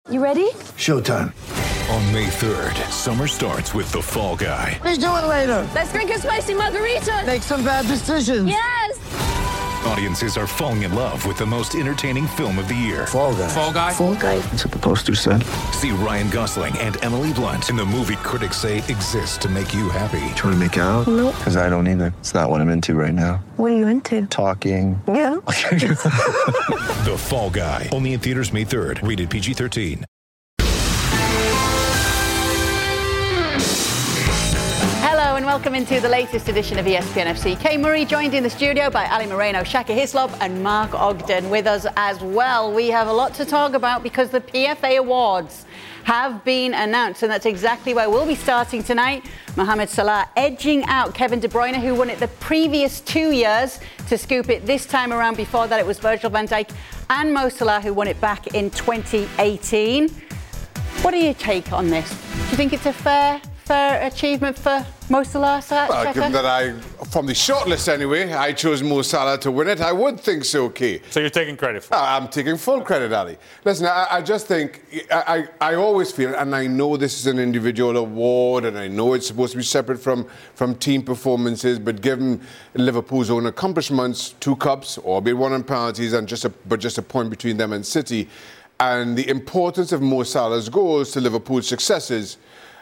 You ready? Showtime. On May 3rd, summer starts with The Fall Guy. Let's do it later. Let's drink a spicy margarita. Make some bad decisions. Yes. Audiences are falling in love with the most entertaining film of the year. Fall Guy. Fall Guy. Fall Guy. That's what the poster said. See Ryan Gosling and Emily Blunt in the movie critics say exists to make you happy. Trying to make it out? Nope. Because I don't either. It's not what I'm into right now. What are you into? Talking. Yeah. The Fall Guy. Only in theaters May 3rd. Rated PG-13. Hello and welcome into the latest edition of ESPN FC. Kay Murray joined in the studio by Ali Moreno, Shaka Hislop and Mark Ogden with us as well. We have a lot to talk about because the PFA Awards have been announced, and that's exactly where we'll be starting tonight. Mohamed Salah edging out Kevin De Bruyne, who won it the previous 2 years, to scoop it this time around. Before that, it was Virgil van Dijk and Mo Salah who won it back in 2018. What do you take on this? Do you think it's a fair achievement for Mo Salah? Well, given that from the shortlist anyway, I chose Mo Salah to win it, I would think so, Kay. So you're taking credit for it? I'm taking full credit, Ali. Listen, I just think, I always feel, and I know this is an individual award, and I know it's supposed to be separate from team performances, but given Liverpool's own accomplishments, 2 cups, albeit one on penalties, and just a point between them and City, and the importance of Mo Salah's goals to Liverpool's successes,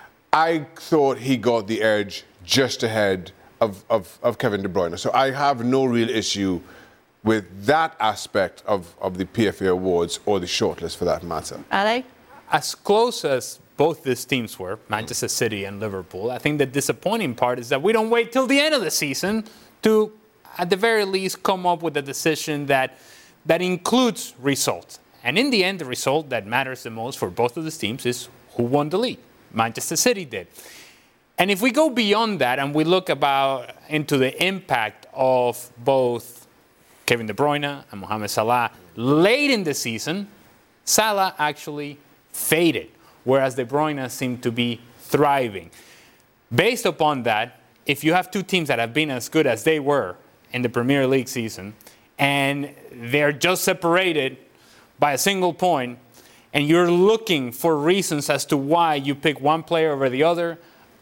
I thought he got the edge just ahead of Kevin De Bruyne. So I have no real issue with that aspect of the PFA Awards or the shortlist for that matter. Ali? As close as both these teams were, Manchester City and Liverpool, I think the disappointing part is that we don't wait till the end of the season to, at the very least, come up with a decision that includes results. And in the end, the result that matters the most for both of these teams is who won the league. Manchester City did. And if we go beyond that and we look into the impact of both Kevin De Bruyne and Mohamed Salah late in the season, Salah actually faded, whereas De Bruyne seemed to be thriving. Based upon that, if you have 2 teams that have been as good as they were in the Premier League season, and they're just separated by a single point, and you're looking for reasons as to why you pick one player over the other,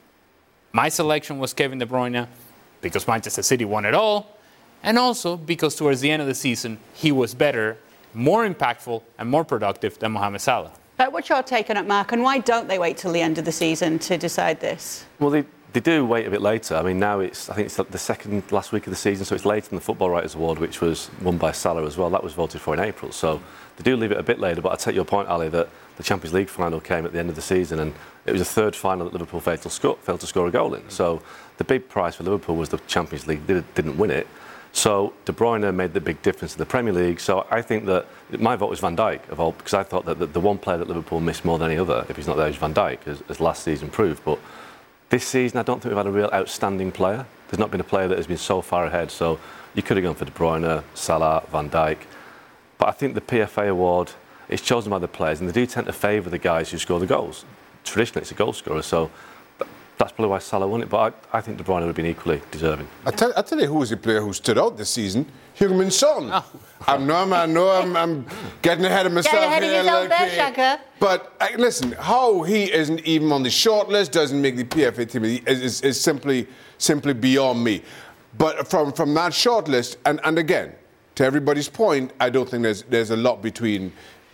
my selection was Kevin De Bruyne because Manchester City won it all, and also because towards the end of the season, he was better, more impactful, and more productive than Mohamed Salah. What's your take on it, Mark, and why don't they wait till the end of the season to decide this? Well, they do wait a bit later. I mean, now I think it's the second last week of the season, so it's later than the Football Writers Award, which was won by Salah as well. That was voted for in April, so they do leave it a bit later. But I take your point, Ali, that the Champions League final came at the end of the season, and it was the third final that Liverpool failed to score a goal in. So the big prize for Liverpool was the Champions League. They didn't win it. So De Bruyne made the big difference in the Premier League. So I think that my vote was Van Dijk, because I thought that the one player that Liverpool missed more than any other, if he's not there, is Van Dijk, as last season proved. But this season, I don't think we've had a real outstanding player. There's not been a player that has been so far ahead. So you could have gone for De Bruyne, Salah, Van Dijk. But I think the PFA Award is chosen by the players, and they do tend to favour the guys who score the goals. Traditionally, it's a goal scorer, so that's probably why Salah won it. But I think De Bruyne would have been equally deserving. I tell you who was the player who stood out this season. Heung-min Son. Oh. I know I'm getting ahead of myself ahead of here. yourself there, Shaka. But listen, how he isn't even on the shortlist, doesn't make the PFA team, is simply beyond me. But from that shortlist, and again, to everybody's point, I don't think there's a lot between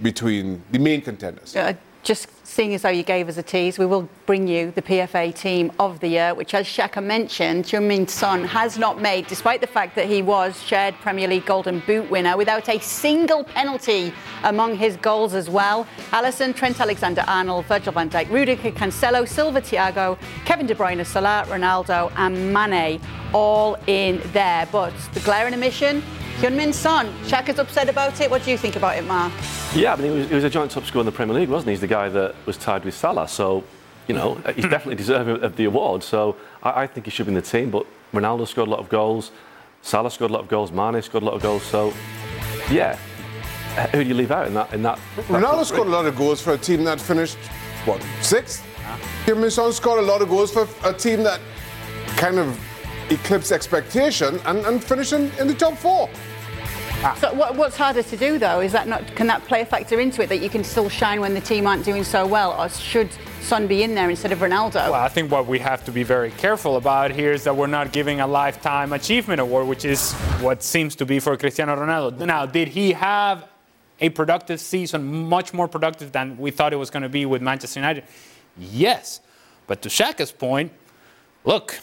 the main contenders. Just seeing as though you gave us a tease, we will bring you the PFA Team of the Year, which, as Shaka mentioned, Heung-min Son has not made, despite the fact that he was shared Premier League Golden Boot winner, without a single penalty among his goals as well. Alisson, Trent Alexander-Arnold, Virgil van Dijk, Rudiger, Cancelo, Silva, Thiago, Kevin De Bruyne, Salah, Ronaldo and Mane, all in there. But the glaring omission, Heung-min Son. Shaka's upset about it. What do you think about it, Mark? Yeah, I mean, he was a joint top scorer in the Premier League, wasn't he? He's the guy that was tied with Salah. So, he's definitely deserving of the award. So I think he should be in the team. But Ronaldo scored a lot of goals. Salah scored a lot of goals. Mane scored a lot of goals. So, yeah. Who do you leave out in that Ronaldo scored a lot of goals for a team that finished, sixth? Heung-min Son scored a lot of goals for a team that kind of eclipsed expectation and finished in the top 4. So what's harder to do, though? Is that not? Can that play a factor into it, that you can still shine when the team aren't doing so well? Or should Son be in there instead of Ronaldo? Well, I think what we have to be very careful about here is that we're not giving a lifetime achievement award, which is what seems to be for Cristiano Ronaldo. Now, did he have a productive season, much more productive than we thought it was going to be with Manchester United? Yes. But to Shaka's point, look,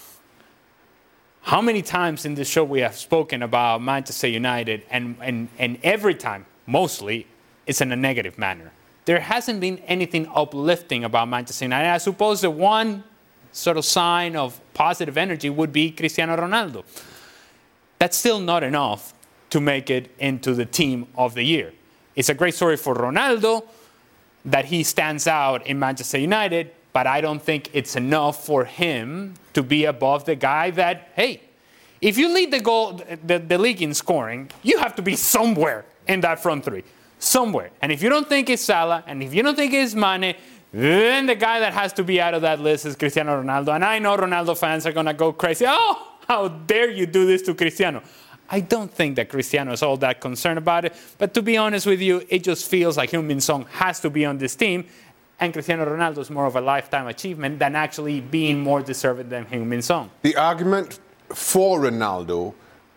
how many times in this show we have spoken about Manchester United, and every time, mostly, it's in a negative manner. There hasn't been anything uplifting about Manchester United. I suppose the one sort of sign of positive energy would be Cristiano Ronaldo. That's still not enough to make it into the team of the year. It's a great story for Ronaldo that he stands out in Manchester United, but I don't think it's enough for him to be above the guy that, hey, if you lead the league in scoring, you have to be somewhere in that front three. Somewhere. And if you don't think it's Salah, and if you don't think it's Mane, then the guy that has to be out of that list is Cristiano Ronaldo. And I know Ronaldo fans are going to go crazy. Oh, how dare you do this to Cristiano? I don't think that Cristiano is all that concerned about it. But to be honest with you, it just feels like Heung-min Son has to be on this team. And Cristiano Ronaldo is more of a lifetime achievement than actually being more deserving than Heung-min Son. The argument for Ronaldo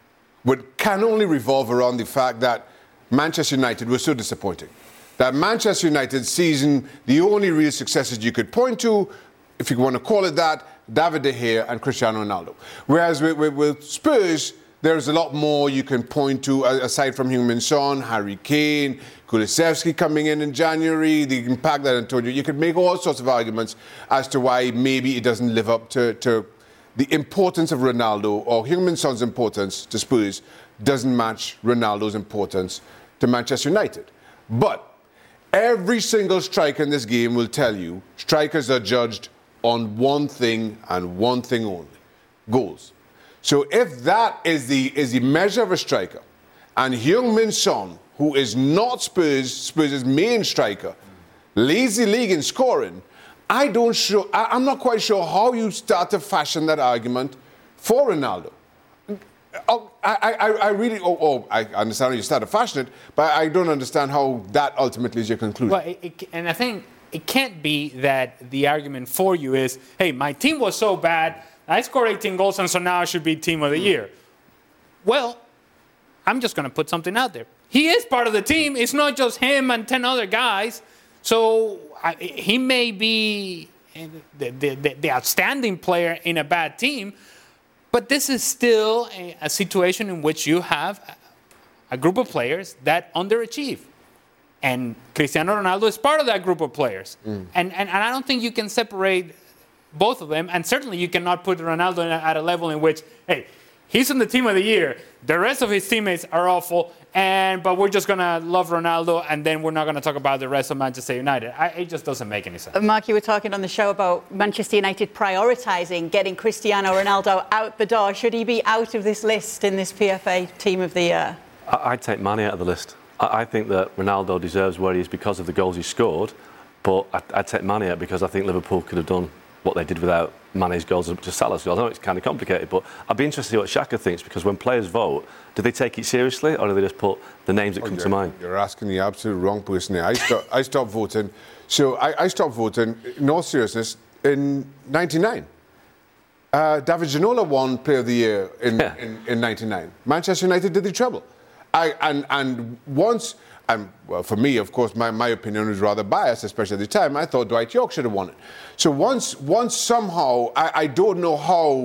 can only revolve around the fact that Manchester United was so disappointing. That Manchester United season, the only real successes you could point to, if you want to call it that, David De Gea and Cristiano Ronaldo. Whereas with Spurs, there's a lot more you can point to, aside from Heung-min Son, Harry Kane, Kulusevski coming in January, the impact that Antonio. You could make all sorts of arguments as to why maybe it doesn't live up to the importance of Ronaldo, or Heung-min Son's importance to Spurs doesn't match Ronaldo's importance to Manchester United. But every single striker in this game will tell you strikers are judged on one thing and one thing only: goals. So if that is the measure of a striker, and Heung-min Son, who is not Spurs' main striker, leads the league in scoring, I'm not quite sure how you start to fashion that argument for Ronaldo. I understand how you start to fashion it, but I don't understand how that ultimately is your conclusion. Well, and I think it can't be that the argument for you is, hey, my team was so bad, I scored 18 goals, and so now I should be team of the year. Well, I'm just going to put something out there. He is part of the team. It's not just him and 10 other guys. So he may be the outstanding player in a bad team, but this is still a situation in which you have a group of players that underachieve. And Cristiano Ronaldo is part of that group of players. And I don't think you can separate both of them. And certainly you cannot put Ronaldo at a level in which, hey, he's in the team of the year. The rest of his teammates are awful. But we're just going to love Ronaldo, and then we're not going to talk about the rest of Manchester United. It just doesn't make any sense. Mark, you were talking on the show about Manchester United prioritising getting Cristiano Ronaldo out the door. Should he be out of this list in this PFA Team of the Year? I'd take Mane out of the list. I think that Ronaldo deserves where he is because of the goals he scored, but I'd take Mane out because I think Liverpool could have done what they did without Mane's goals to Salah's goals. I know it's kind of complicated, but I'd be interested to see what Xhaka thinks, because when players vote, do they take it seriously, or do they just put the names that come to mind? You're asking the absolute wrong person here. I stopped voting. So I stopped voting, in all seriousness, in 99. David Ginola won Player of the Year in 99. Manchester United did the treble. And once... well, for me, of course, my opinion was rather biased, especially at the time. I thought Dwight York should have won it. So once somehow, I don't know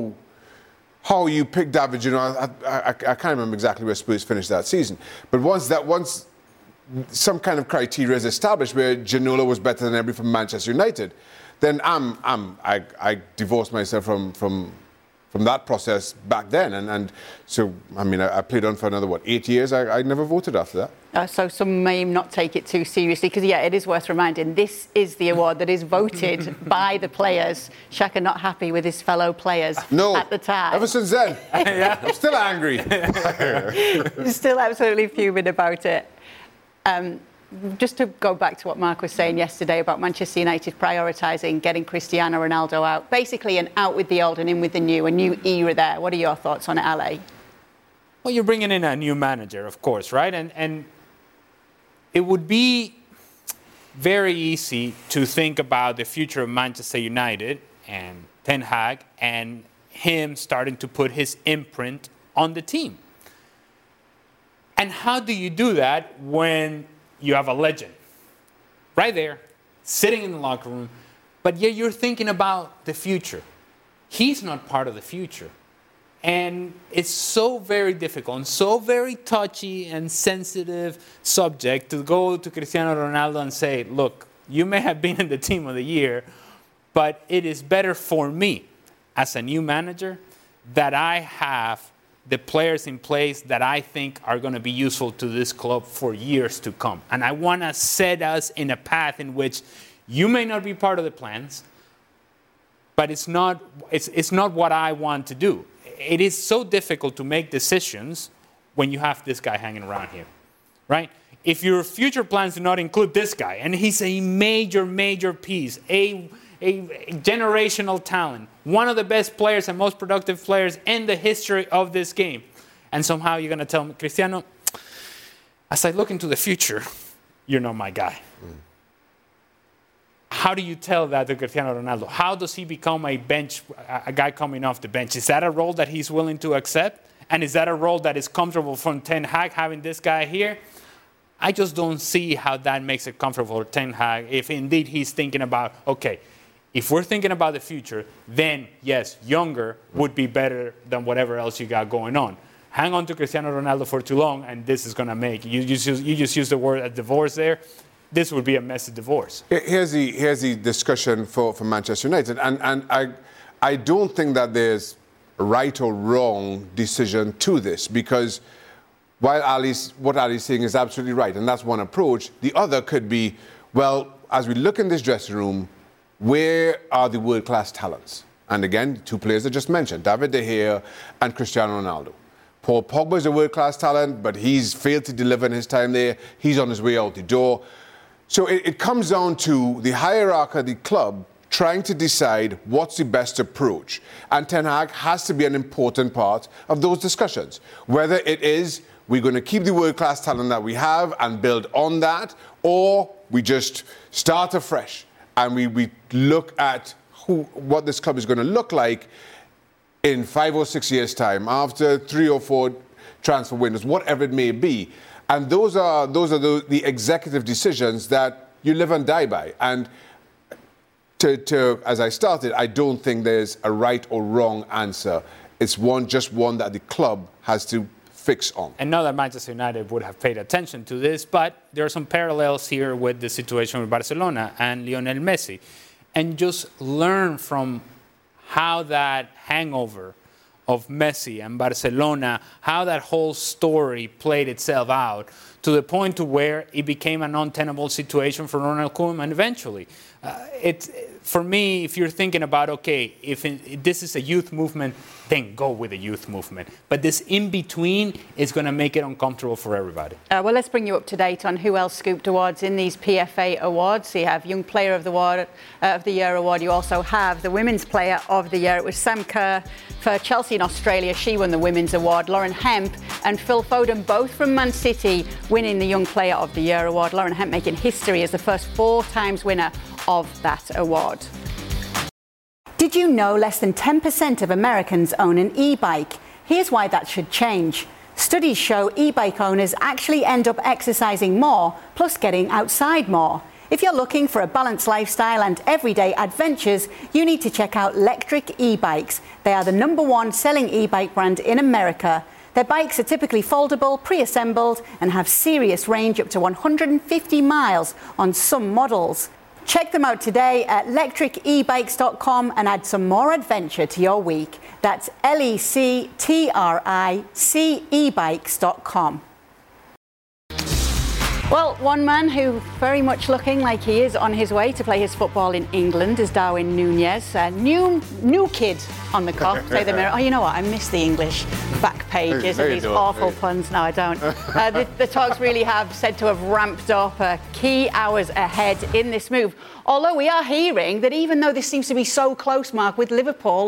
how you pick David Ginola. I can't remember exactly where Spurs finished that season. But once some kind of criteria is established where Ginola was better than everybody from Manchester United, then I divorced myself from that process back then. And so, I mean, I played on for another, 8 years? I never voted after that. So some may not take it too seriously, because, yeah, it is worth reminding, this is the award that is voted by the players. Xhaka not happy with his fellow players at the time. Ever since then. I'm still angry. Still absolutely fuming about it. Just to go back to what Mark was saying yesterday about Manchester United prioritising getting Cristiano Ronaldo out, basically an out with the old and in with the new, a new era there. What are your thoughts on it, Ale? Well, you're bringing in a new manager, of course, right? And it would be very easy to think about the future of Manchester United and Ten Hag and him starting to put his imprint on the team. And how do you do that when you have a legend right there, sitting in the locker room, but yet you're thinking about the future? He's not part of the future. And it's so very difficult and so very touchy and sensitive subject to go to Cristiano Ronaldo and say, look, you may have been in the team of the year, but it is better for me as a new manager that I have the players in place that I think are going to be useful to this club for years to come. And I want to set us in a path in which you may not be part of the plans, but it's not what I want to do. It is so difficult to make decisions when you have this guy hanging around here, right? If your future plans do not include this guy, and he's a major, major piece, a generational talent, one of the best players and most productive players in the history of this game, and somehow you're going to tell me, Cristiano, as I look into the future, you're not my guy. How do you tell that to Cristiano Ronaldo? How does he become a guy coming off the bench? Is that a role that he's willing to accept? And is that a role that is comfortable from Ten Hag, having this guy here? I just don't see how that makes it comfortable for Ten Hag if indeed he's thinking about, okay, if we're thinking about the future, then yes, younger would be better than whatever else you got going on. Hang on to Cristiano Ronaldo for too long, and this is going to make, you just use the word a divorce there. This would be a messy divorce. Here's the discussion for Manchester United. And I don't think that there's a right or wrong decision to this, because while what Ali's saying is absolutely right, and that's one approach, the other could be, well, as we look in this dressing room, where are the world-class talents? And again, two players I just mentioned, David De Gea and Cristiano Ronaldo. Paul Pogba is a world-class talent, but he's failed to deliver in his time there. He's on his way out the door. So it comes down to the hierarchy of the club trying to decide what's the best approach. And Ten Hag has to be an important part of those discussions. Whether it is we're going to keep the world-class talent that we have and build on that, or we just start afresh and we look at what this club is going to look like in 5 or 6 years' time, after 3 or 4 transfer windows, whatever it may be. And those are the executive decisions that you live and die by. And as I started, I don't think there's a right or wrong answer. It's just one that the club has to fix on. And not that Manchester United would have paid attention to this, but there are some parallels here with the situation with Barcelona and Lionel Messi. And just learn from how that hangover of Messi and Barcelona, how that whole story played itself out to the point to where it became an untenable situation for Ronald Koeman eventually. For me, if you're thinking about, okay, if this is a youth movement, then go with the youth movement. But this in-between is going to make it uncomfortable for everybody. Well, let's bring you up to date on who else scooped awards in these PFA awards. You have Young Player of the Year award. You also have the Women's Player of the Year. It was Sam Kerr for Chelsea in Australia. She won the Women's Award. Lauren Hemp and Phil Foden, both from Man City, winning the Young Player of the Year award. Lauren Hemp making history as the first 4 times winner of that award. Did you know less than 10% of Americans own an e-bike? Here's why that should change. Studies show e-bike owners actually end up exercising more, plus getting outside more. If you're looking for a balanced lifestyle and everyday adventures, you need to check out Lectric e-bikes. They are the #1 selling e-bike brand in America. Their bikes are typically foldable, pre-assembled, and have serious range up to 150 miles on some models. Check them out today at lectricebikes.com and add some more adventure to your week. That's lectricebikes.com. Well, one man who very much looking like he is on his way to play his football in England is Darwin Núñez. A new kid on the cop. Say the mirror. Oh, you know what? I miss the English back pages of these awful puns. No, I don't. The talks really have said to have ramped up. Key hours ahead in this move. Although we are hearing that even though this seems to be so close, Mark, with Liverpool,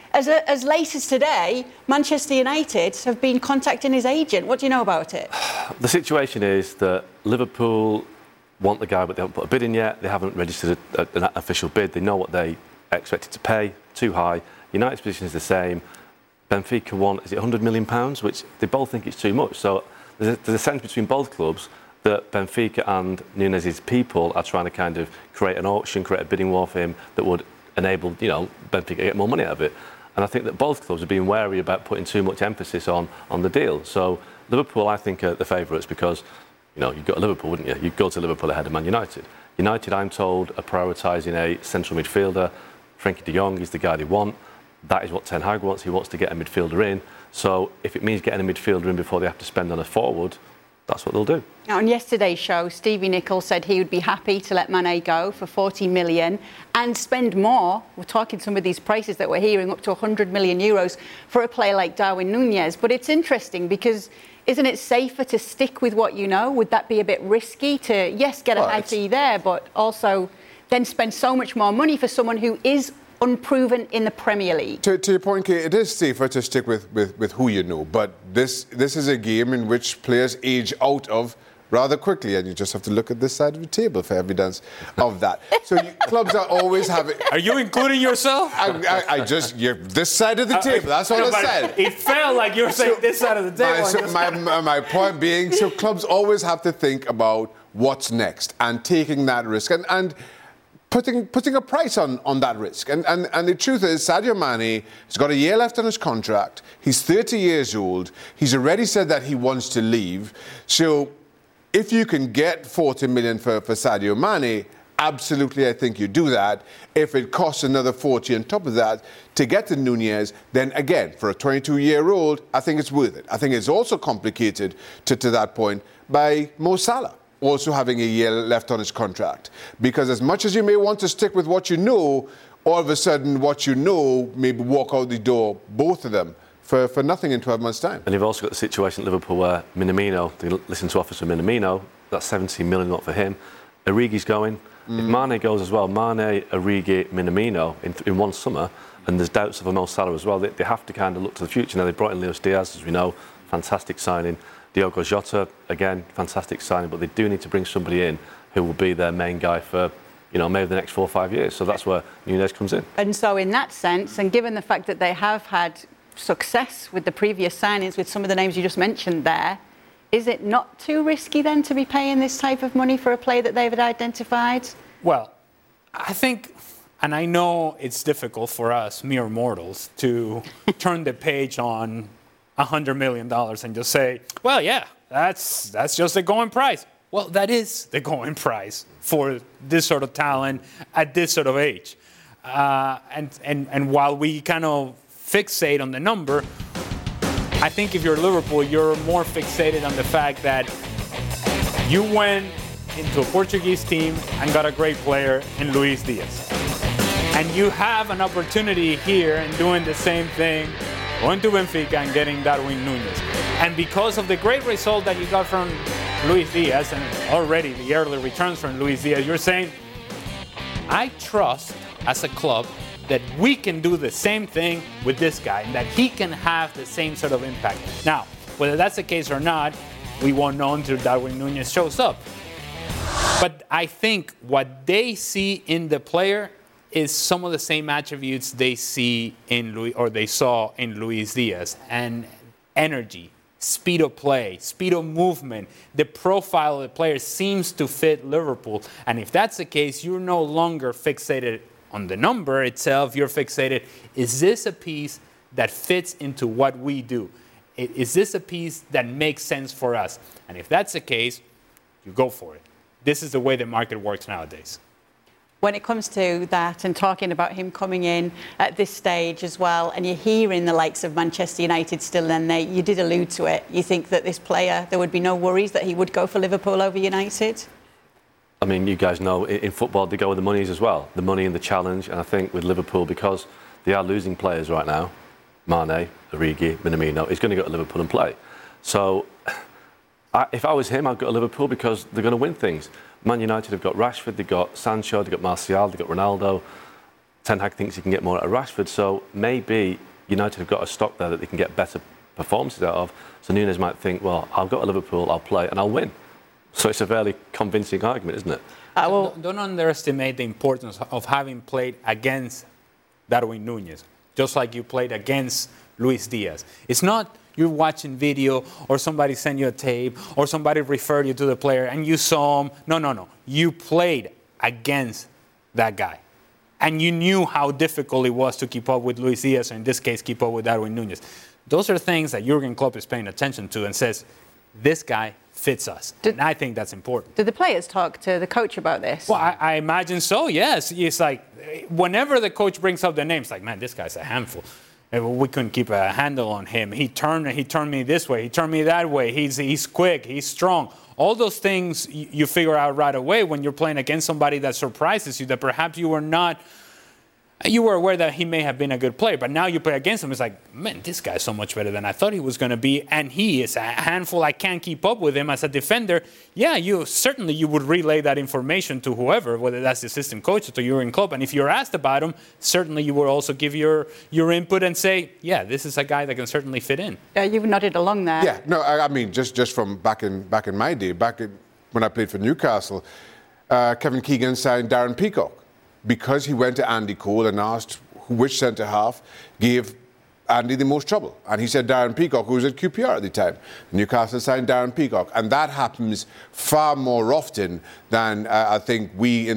as late as today, Manchester United have been contacting his agent. What do you know about it? The situation is that Liverpool want the guy, but they haven't put a bid in yet. They haven't registered an official bid. They know what they expected to pay, too high. United's position is the same. Benfica want, is it £100 million, which they both think it's too much. So there's a sense between both clubs that Benfica and Nunez's people are trying to kind of create an auction, create a bidding war for him that would enable, Benfica to get more money out of it. And I think that both clubs have been wary about putting too much emphasis on the deal. So Liverpool, I think, are the favourites because, you'd go to Liverpool, wouldn't you? You'd go to Liverpool ahead of Man United. United, I'm told, are prioritising a central midfielder. Frankie de Jong is the guy they want. That is what Ten Hag wants. He wants to get a midfielder in. So if it means getting a midfielder in before they have to spend on a forward, that's what they'll do. Now, on yesterday's show, Stevie Nicol said he would be happy to let Mane go for 40 million and spend more. We're talking some of these prices that we're hearing, up to 100 million euros for a player like Darwin Nunez. But it's interesting because isn't it safer to stick with what you know? Would that be a bit risky to, yes, get a high fee there, but also then spend so much more money for someone who is unproven in the Premier League? To your point, Kate, it is safer to stick with who you know, but this is a game in which players age out of rather quickly, and you just have to look at this side of the table for evidence of that. So clubs are always having... Are you including yourself? You're this side of the table, that's all I said. It felt like you were saying this side of the table. My point being, so clubs always have to think about what's next and taking that risk and putting a price on that risk. And the truth is, Sadio Mane has got a year left on his contract. He's 30 years old. He's already said that he wants to leave. So if you can get 40 million for Sadio Mane, absolutely, I think you do that. If it costs another 40 on top of that to get to Nunez, then again, for a 22-year-old, I think it's worth it. I think it's also complicated to that point by Mo Salah also having a year left on his contract. Because as much as you may want to stick with what you know, all of a sudden what you know maybe walk out the door, both of them, for nothing in 12 months' time. And you've also got the situation at Liverpool where Minamino, they listen to offers for Minamino, that's 17 million not for him. Origi's going. If Mane goes as well, Mane, Origi, Minamino in one summer, and there's doubts of a Mo Salah as well, they have to kind of look to the future. Now, they brought in Luis Diaz, as we know, fantastic signing. Diogo Jota, again, fantastic signing, but they do need to bring somebody in who will be their main guy for, maybe the next 4 or 5 years. So that's where Nunez comes in. And so in that sense, and given the fact that they have had success with the previous signings, with some of the names you just mentioned there, is it not too risky then to be paying this type of money for a player that they've identified? Well, I think, and I know it's difficult for us mere mortals to turn the page on $100 million and just say, well, yeah, that's just the going price. Well, that is the going price for this sort of talent at this sort of age. And while we kind of fixate on the number, I think if you're Liverpool, you're more fixated on the fact that you went into a Portuguese team and got a great player in Luis Diaz. And you have an opportunity here in doing the same thing, going to Benfica and getting Darwin Nunez. And because of the great result that you got from Luis Diaz and already the early returns from Luis Diaz, you're saying, I trust as a club that we can do the same thing with this guy and that he can have the same sort of impact. Now, whether that's the case or not, we won't know until Darwin Nunez shows up. But I think what they see in the player is some of the same attributes they see they saw in Luis Diaz, and energy, speed of play, speed of movement. The profile of the player seems to fit Liverpool. And if that's the case, you're no longer fixated on the number itself. You're fixated, is this a piece that fits into what we do? Is this a piece that makes sense for us? And if that's the case, you go for it. This is the way the market works nowadays. When it comes to that and talking about him coming in at this stage as well, and you're hearing the likes of Manchester United still in there, you did allude to it. You think that this player, there would be no worries that he would go for Liverpool over United? I mean, you guys know, in football, they go with the monies as well. The money and the challenge. And I think with Liverpool, because they are losing players right now, Mane, Origi, Minamino, he's going to go to Liverpool and play. So if I was him, I'd go to Liverpool because they're going to win things. Man United have got Rashford, they've got Sancho, they've got Martial, they've got Ronaldo. Ten Hag thinks he can get more out of Rashford. So maybe United have got a stock there that they can get better performances out of. So Núñez might think, well, I've got a Liverpool, I'll play and I'll win. So it's a fairly convincing argument, isn't it? Don't underestimate the importance of having played against Darwin Núñez, just like you played against Luis Diaz. It's not you're watching video or somebody sent you a tape or somebody referred you to the player and you saw him. No. You played against that guy. And you knew how difficult it was to keep up with Luis Diaz, or in this case, keep up with Darwin Núñez. Those are things that Jurgen Klopp is paying attention to and says, this guy fits us. And I think that's important. Did the players talk to the coach about this? Well, I imagine so, yes. It's like, whenever the coach brings up the names, like, man, this guy's a handful. We couldn't keep a handle on him. He turned me this way. He turned me that way. He's quick. He's strong. All those things you figure out right away when you're playing against somebody that surprises you, that perhaps you were aware that he may have been a good player, but now you play against him. It's like, man, this guy's so much better than I thought he was going to be, and he is a handful. I can't keep up with him as a defender. Yeah, you would relay that information to whoever, whether that's the assistant coach or to Jurgen Klopp. And if you're asked about him, certainly you would also give your input and say, yeah, this is a guy that can certainly fit in. You've nodded along there. Yeah, no, I mean, just from back in my day, when I played for Newcastle, Kevin Keegan signed Darren Peacock, because he went to Andy Cole and asked which centre-half gave Andy the most trouble. And he said Darren Peacock, who was at QPR at the time. Newcastle signed Darren Peacock. And that happens far more often than I think we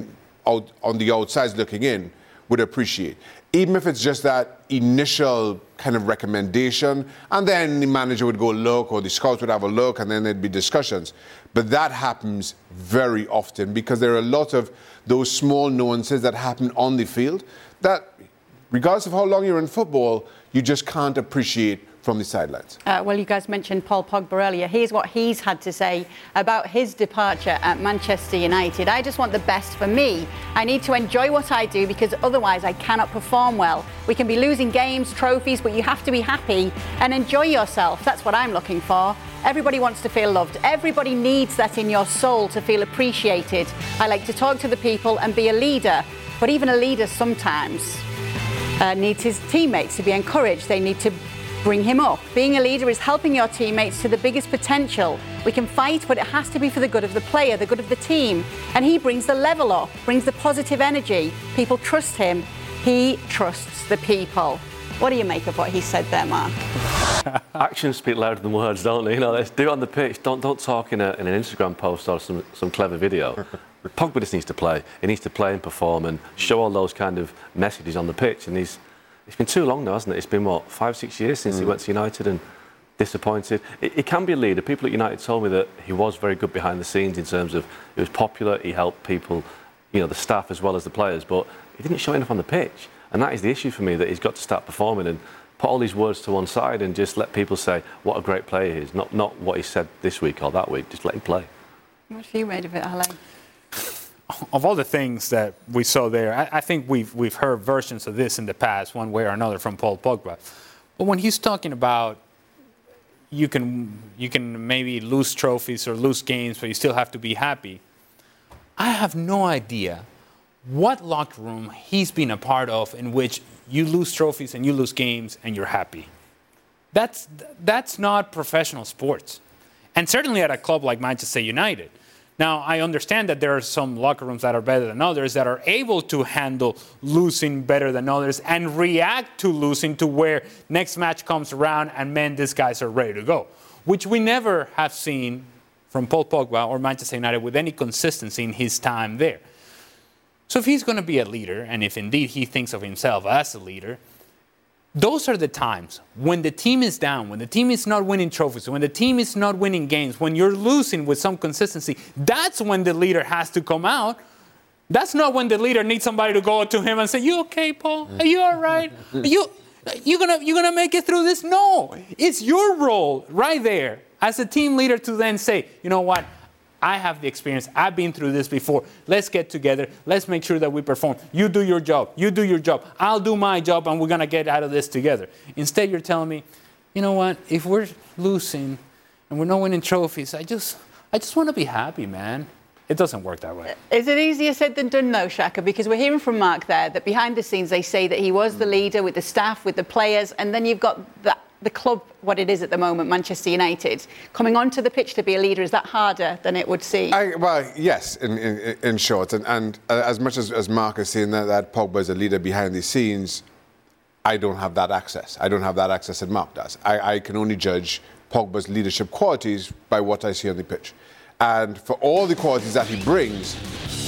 on the outside looking in would appreciate. Even if it's just that initial kind of recommendation, and then the manager would go look, or the scouts would have a look, and then there'd be discussions. But that happens very often because there are a lot of those small nuances that happen on the field that, regardless of how long you're in football, you just can't appreciate from the sidelines. Well, you guys mentioned Paul Pogba earlier. Here's what he's had to say about his departure at Manchester United. I just want the best for me. I need to enjoy what I do because otherwise I cannot perform well. We can be losing games, trophies, but you have to be happy and enjoy yourself. That's what I'm looking for. Everybody wants to feel loved. Everybody needs that in your soul to feel appreciated. I like to talk to the people and be a leader, but even a leader sometimes needs his teammates to be encouraged. They need to bring him up. Being a leader is helping your teammates to the biggest potential. We can fight, but it has to be for the good of the player, the good of the team. And he brings the level up, brings the positive energy. People trust him. He trusts the people. What do you make of what he said there, Mark? Actions speak louder than words, don't they? Let's do it on the pitch. Don't talk in an Instagram post or some clever video. Pogba just needs to play. He needs to play and perform and show all those kind of messages on the pitch. And it's been too long now, hasn't it? It's been, 5-6 years since he went to United and disappointed. He can be a leader. People at United told me that he was very good behind the scenes in terms of he was popular, he helped people, the staff as well as the players, but he didn't show enough on the pitch. And that is the issue for me, that he's got to start performing and put all these words to one side and just let people say what a great player he is, not what he said this week or that week. Just let him play. What have you made of it, Alain? Of all the things that we saw there, I think we've heard versions of this in the past, one way or another, from Paul Pogba. But when he's talking about you can maybe lose trophies or lose games, but you still have to be happy, I have no idea what locker room he's been a part of in which you lose trophies and you lose games and you're happy. That's not professional sports. And certainly at a club like Manchester United. Now, I understand that there are some locker rooms that are better than others, that are able to handle losing better than others and react to losing to where next match comes around and, man, these guys are ready to go, which we never have seen from Paul Pogba or Manchester United with any consistency in his time there. So if he's going to be a leader, and if indeed he thinks of himself as a leader, those are the times when the team is down, when the team is not winning trophies, when the team is not winning games, when you're losing with some consistency, that's when the leader has to come out. That's not when the leader needs somebody to go to him and say, "You okay, Paul? Are you all right? You gonna make it through this?" No, it's your role right there as a team leader to then say, "You know what? I have the experience. I've been through this before. Let's get together. Let's make sure that we perform. You do your job. You do your job. I'll do my job, and we're going to get out of this together." Instead, you're telling me, you know what? If we're losing and we're not winning trophies, I just want to be happy, man. It doesn't work that way. Is it easier said than done, though, Shaka? Because we're hearing from Mark there that behind the scenes they say that he was the leader with the staff, with the players, and then you've got the club, what it is at the moment, Manchester United, coming onto the pitch to be a leader. Is that harder than it would seem? Well, yes, in short. And as much as Mark is saying that Pogba is a leader behind the scenes, I don't have that access. I don't have that access that Mark does. I can only judge Pogba's leadership qualities by what I see on the pitch. And for all the qualities that he brings,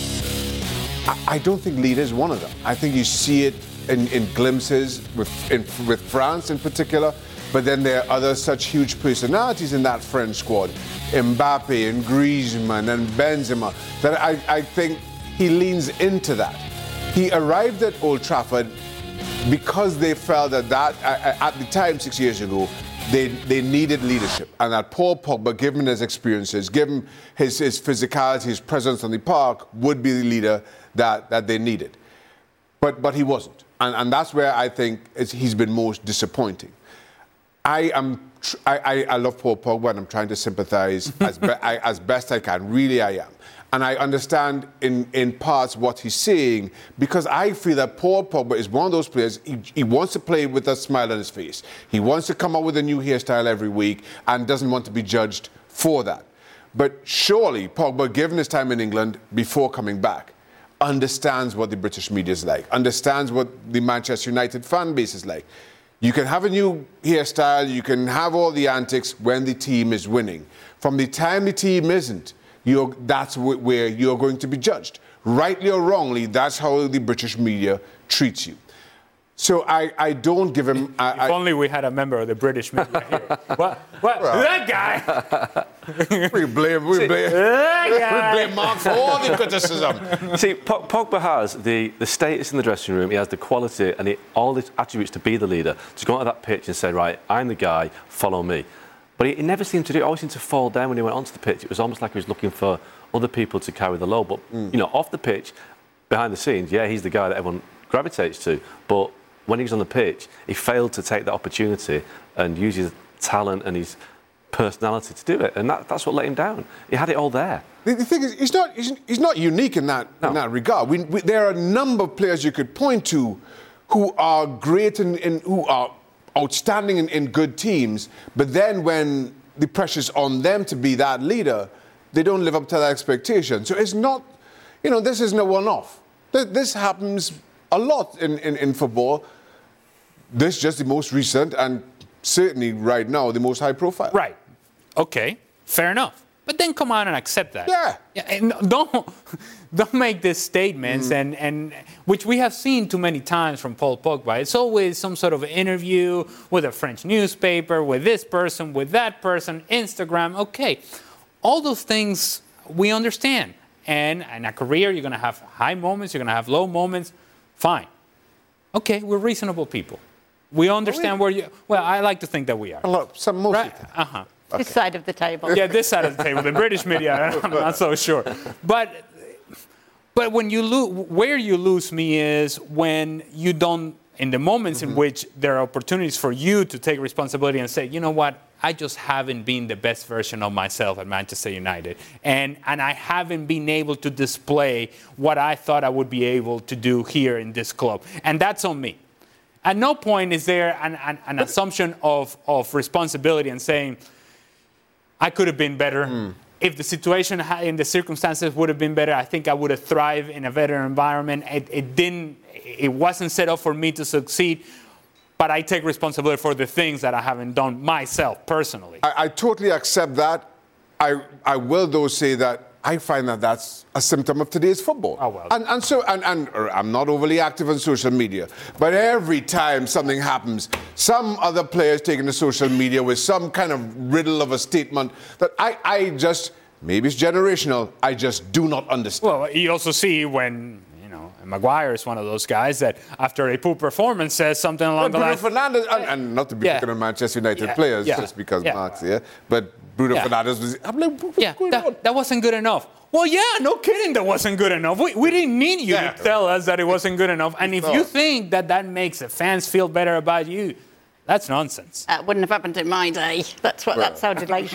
I don't think leader is one of them. I think you see it in glimpses with France in particular, but then there are other such huge personalities in that French squad, Mbappe and Griezmann and Benzema, that I think he leans into that. He arrived at Old Trafford because they felt that at the time 6 years ago, they needed leadership, and that Paul Pogba, given his experiences, given his physicality, his presence on the park, would be the leader that they needed. But he wasn't, and that's where I think he's been most disappointing. I love Paul Pogba, and I'm trying to sympathise as best I can. Really, I am. And I understand in parts what he's saying, because I feel that Paul Pogba is one of those players, he wants to play with a smile on his face. He wants to come up with a new hairstyle every week and doesn't want to be judged for that. But surely Pogba, given his time in England before coming back, understands what the British media is like, understands what the Manchester United fan base is like. You can have a new hairstyle, you can have all the antics when the team is winning. From the time the team isn't, that's where you're going to be judged. Rightly or wrongly, that's how the British media treats you. So I don't give him... if only we had a member of the British media here. What? That guy! we blame Mark for all the criticism. See, Pogba has the status in the dressing room, he has the quality and all the attributes to be the leader, to go onto that pitch and say, right, I'm the guy, follow me. But he never seemed to do it. He always seemed to fall down when he went onto the pitch. It was almost like he was looking for other people to carry the load. But, off the pitch, behind the scenes, yeah, he's the guy that everyone gravitates to. But when he was on the pitch, he failed to take that opportunity and use his talent and his personality to do it. And that's what let him down. He had it all there. The thing is, he's not unique in that regard. There are a number of players you could point to who are great and who are outstanding in good teams, but then when the pressure's on them to be that leader, they don't live up to that expectation. So it's not, this isn't a one-off. This happens a lot in football. This is just the most recent and certainly right now the most high profile. Right. Okay. Fair enough. But then come on and accept that. Yeah. And don't make these statements, and which we have seen too many times from Paul Pogba. It's always some sort of interview with a French newspaper, with this person, with that person, Instagram. Okay. All those things we understand. And in a career, you're going to have high moments, you're going to have low moments. Fine. Okay, we're reasonable people. We understand where you... Well, I like to think that we are. Most right? of This side of the table. Yeah, this side of the table. The British media, I'm not so sure. But when you where you lose me is when you don't, in the moments in which there are opportunities for you to take responsibility and say, you know what, I just haven't been the best version of myself at Manchester United. And I haven't been able to display what I thought I would be able to do here in this club. And that's on me. At no point is there an assumption of responsibility and saying, I could have been better. If the situation and the circumstances would have been better, I think I would have thrived in a better environment. It wasn't set up for me to succeed, but I take responsibility for the things that I haven't done myself personally. I totally accept that. I will, though, say that I find that that's a symptom of today's football. Oh, well. And I'm not overly active on social media, but every time something happens, some other player's taking to social media with some kind of riddle of a statement that I just, maybe it's generational, I just do not understand. Well, you also see when, Maguire is one of those guys that after a poor performance says something along the lines... Bruno Fernandes, and not to be picking on Manchester United players just because Mark's here, but Bruno Fernandes was... I'm like, what's going on? That wasn't good enough. Well, yeah, no kidding, that wasn't good enough. We didn't need you to tell us that it wasn't good enough. And if you think that makes the fans feel better about you, That's nonsense. Wouldn't have happened in my day. That's what that sounded like.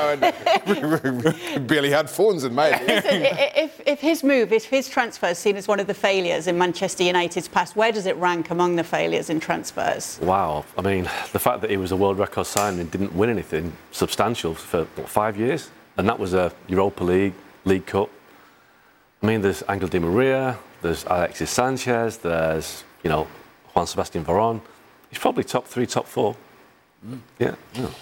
Barely had phones in my day. Listen, if his transfer is seen as one of the failures in Manchester United's past, where does it rank among the failures in transfers? Wow. I mean, the fact that he was a world record signing and didn't win anything substantial for, 5 years? And that was a Europa League, League Cup. I mean, there's Angel Di Maria, there's Alexis Sanchez, there's, Juan Sebastian Varane. He's probably top 3, top 4. Yeah.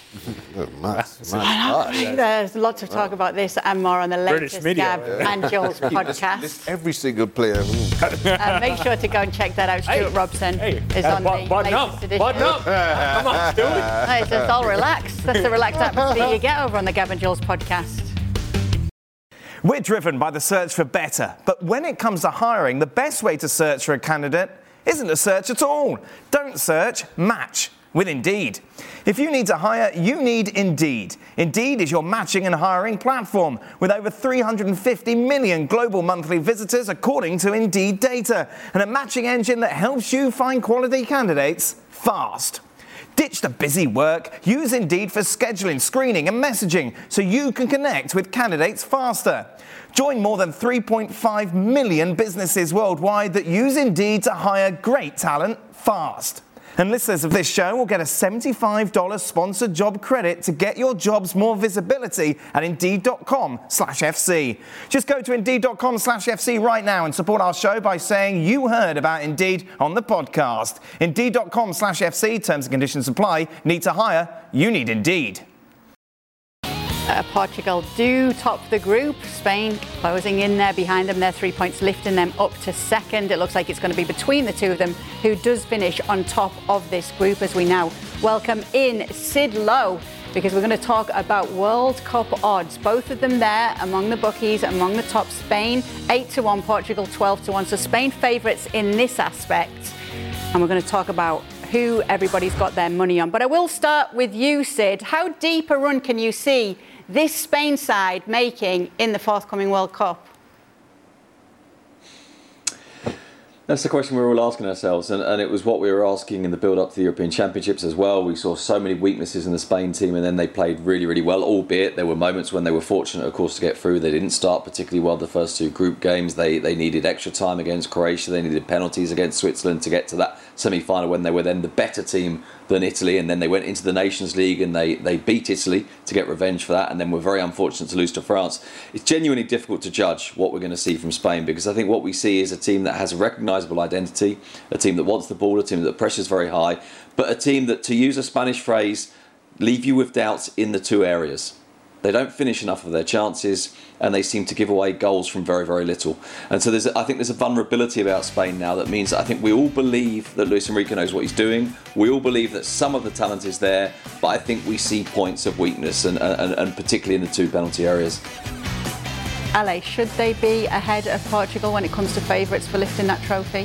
There's lots of talk about this and more on the latest Gab and Joel's podcast. Every single player. Make sure to go and check that out. Stuart Robson is on the latest edition. Button up. Come on, Stuart. It's all relaxed. That's the relaxed atmosphere you get over on the Gab and Joel's podcast. We're driven by the search for better, but when it comes to hiring, the best way to search for a candidate isn't to search at all. Don't search, match with Indeed. If you need to hire, you need Indeed. Indeed is your matching and hiring platform with over 350 million global monthly visitors according to Indeed data, and a matching engine that helps you find quality candidates fast. Ditch the busy work. Use Indeed for scheduling, screening and messaging so you can connect with candidates faster. Join more than 3.5 million businesses worldwide that use Indeed to hire great talent fast. And listeners of this show will get a $75 sponsored job credit to get your jobs more visibility at Indeed.com/FC. Just go to Indeed.com/FC right now and support our show by saying you heard about Indeed on the podcast. Indeed.com/FC, terms and conditions apply. Need to hire? You need Indeed. Portugal do top the group. Spain closing in there behind them. They're 3 points, lifting them up to second. It looks like it's going to be between the two of them who does finish on top of this group, as we now welcome in Sid Lowe, because we're going to talk about World Cup odds. Both of them there among the bookies, among the top. Spain 8-1, Portugal 12-1. So Spain favourites in this aspect. And we're going to talk about who everybody's got their money on. But I will start with you, Sid. How deep a run can you see this Spain side making in the forthcoming World Cup? That's the question we were all asking ourselves, and it was what we were asking in the build-up to the European Championships as well. We saw so many weaknesses in the Spain team, and then they played really, really well, albeit there were moments when they were fortunate, of course, to get through. They didn't start particularly well the first two group games. They needed extra time against Croatia. They needed penalties against Switzerland to get to that semi-final when they were then the better team than Italy, and then they went into the Nations League and they beat Italy to get revenge for that, and then were very unfortunate to lose to France. It's genuinely difficult to judge what we're going to see from Spain, because I think what we see is a team that has a recognisable identity, a team that wants the ball, a team that pressures very high, but a team that, to use a Spanish phrase, leave you with doubts in the two areas. They don't finish enough of their chances, and they seem to give away goals from very, very little. And so I think there's a vulnerability about Spain now that means that I think we all believe that Luis Enrique knows what he's doing. We all believe that some of the talent is there, but I think we see points of weakness, and particularly in the two penalty areas. Ale, should they be ahead of Portugal when it comes to favourites for lifting that trophy?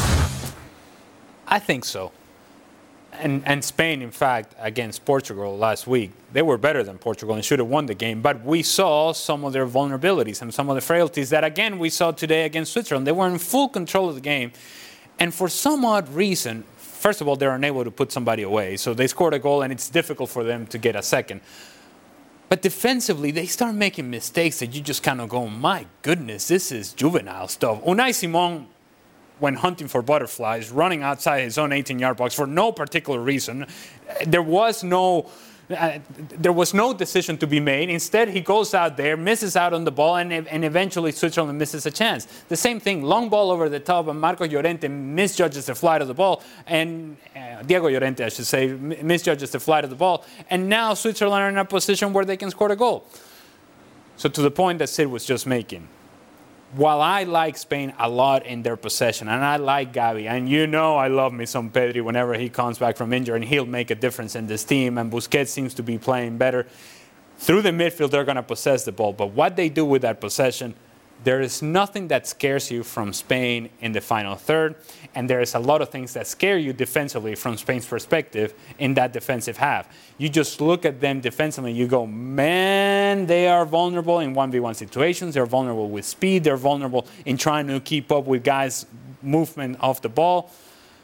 I think so. And Spain, in fact, against Portugal last week, they were better than Portugal and should have won the game. But we saw some of their vulnerabilities and some of the frailties that, again, we saw today against Switzerland. They were in full control of the game. And for some odd reason, first of all, they're unable to put somebody away. So they scored a goal, and it's difficult for them to get a second. But defensively, they start making mistakes that you just kind of go, my goodness, this is juvenile stuff. Unai Simon, when hunting for butterflies, running outside his own 18-yard box for no particular reason. There was no decision to be made. Instead, he goes out there, misses out on the ball, and eventually Switzerland misses a chance. The same thing, long ball over the top, and Marcos Llorente misjudges the flight of the ball, and Diego Llorente, I should say, misjudges the flight of the ball, and now Switzerland are in a position where they can score a goal. So to the point that Sid was just making, while I like Spain a lot in their possession, and I like Gavi, and you know I love me some Pedri whenever he comes back from injury, and he'll make a difference in this team, and Busquets seems to be playing better. Through the midfield, they're going to possess the ball, but what they do with that possession, there is nothing that scares you from Spain in the final third, and there is a lot of things that scare you defensively from Spain's perspective in that defensive half. You just look at them defensively, you go, man, they are vulnerable in 1v1 situations, they're vulnerable with speed, they're vulnerable in trying to keep up with guys' movement off the ball.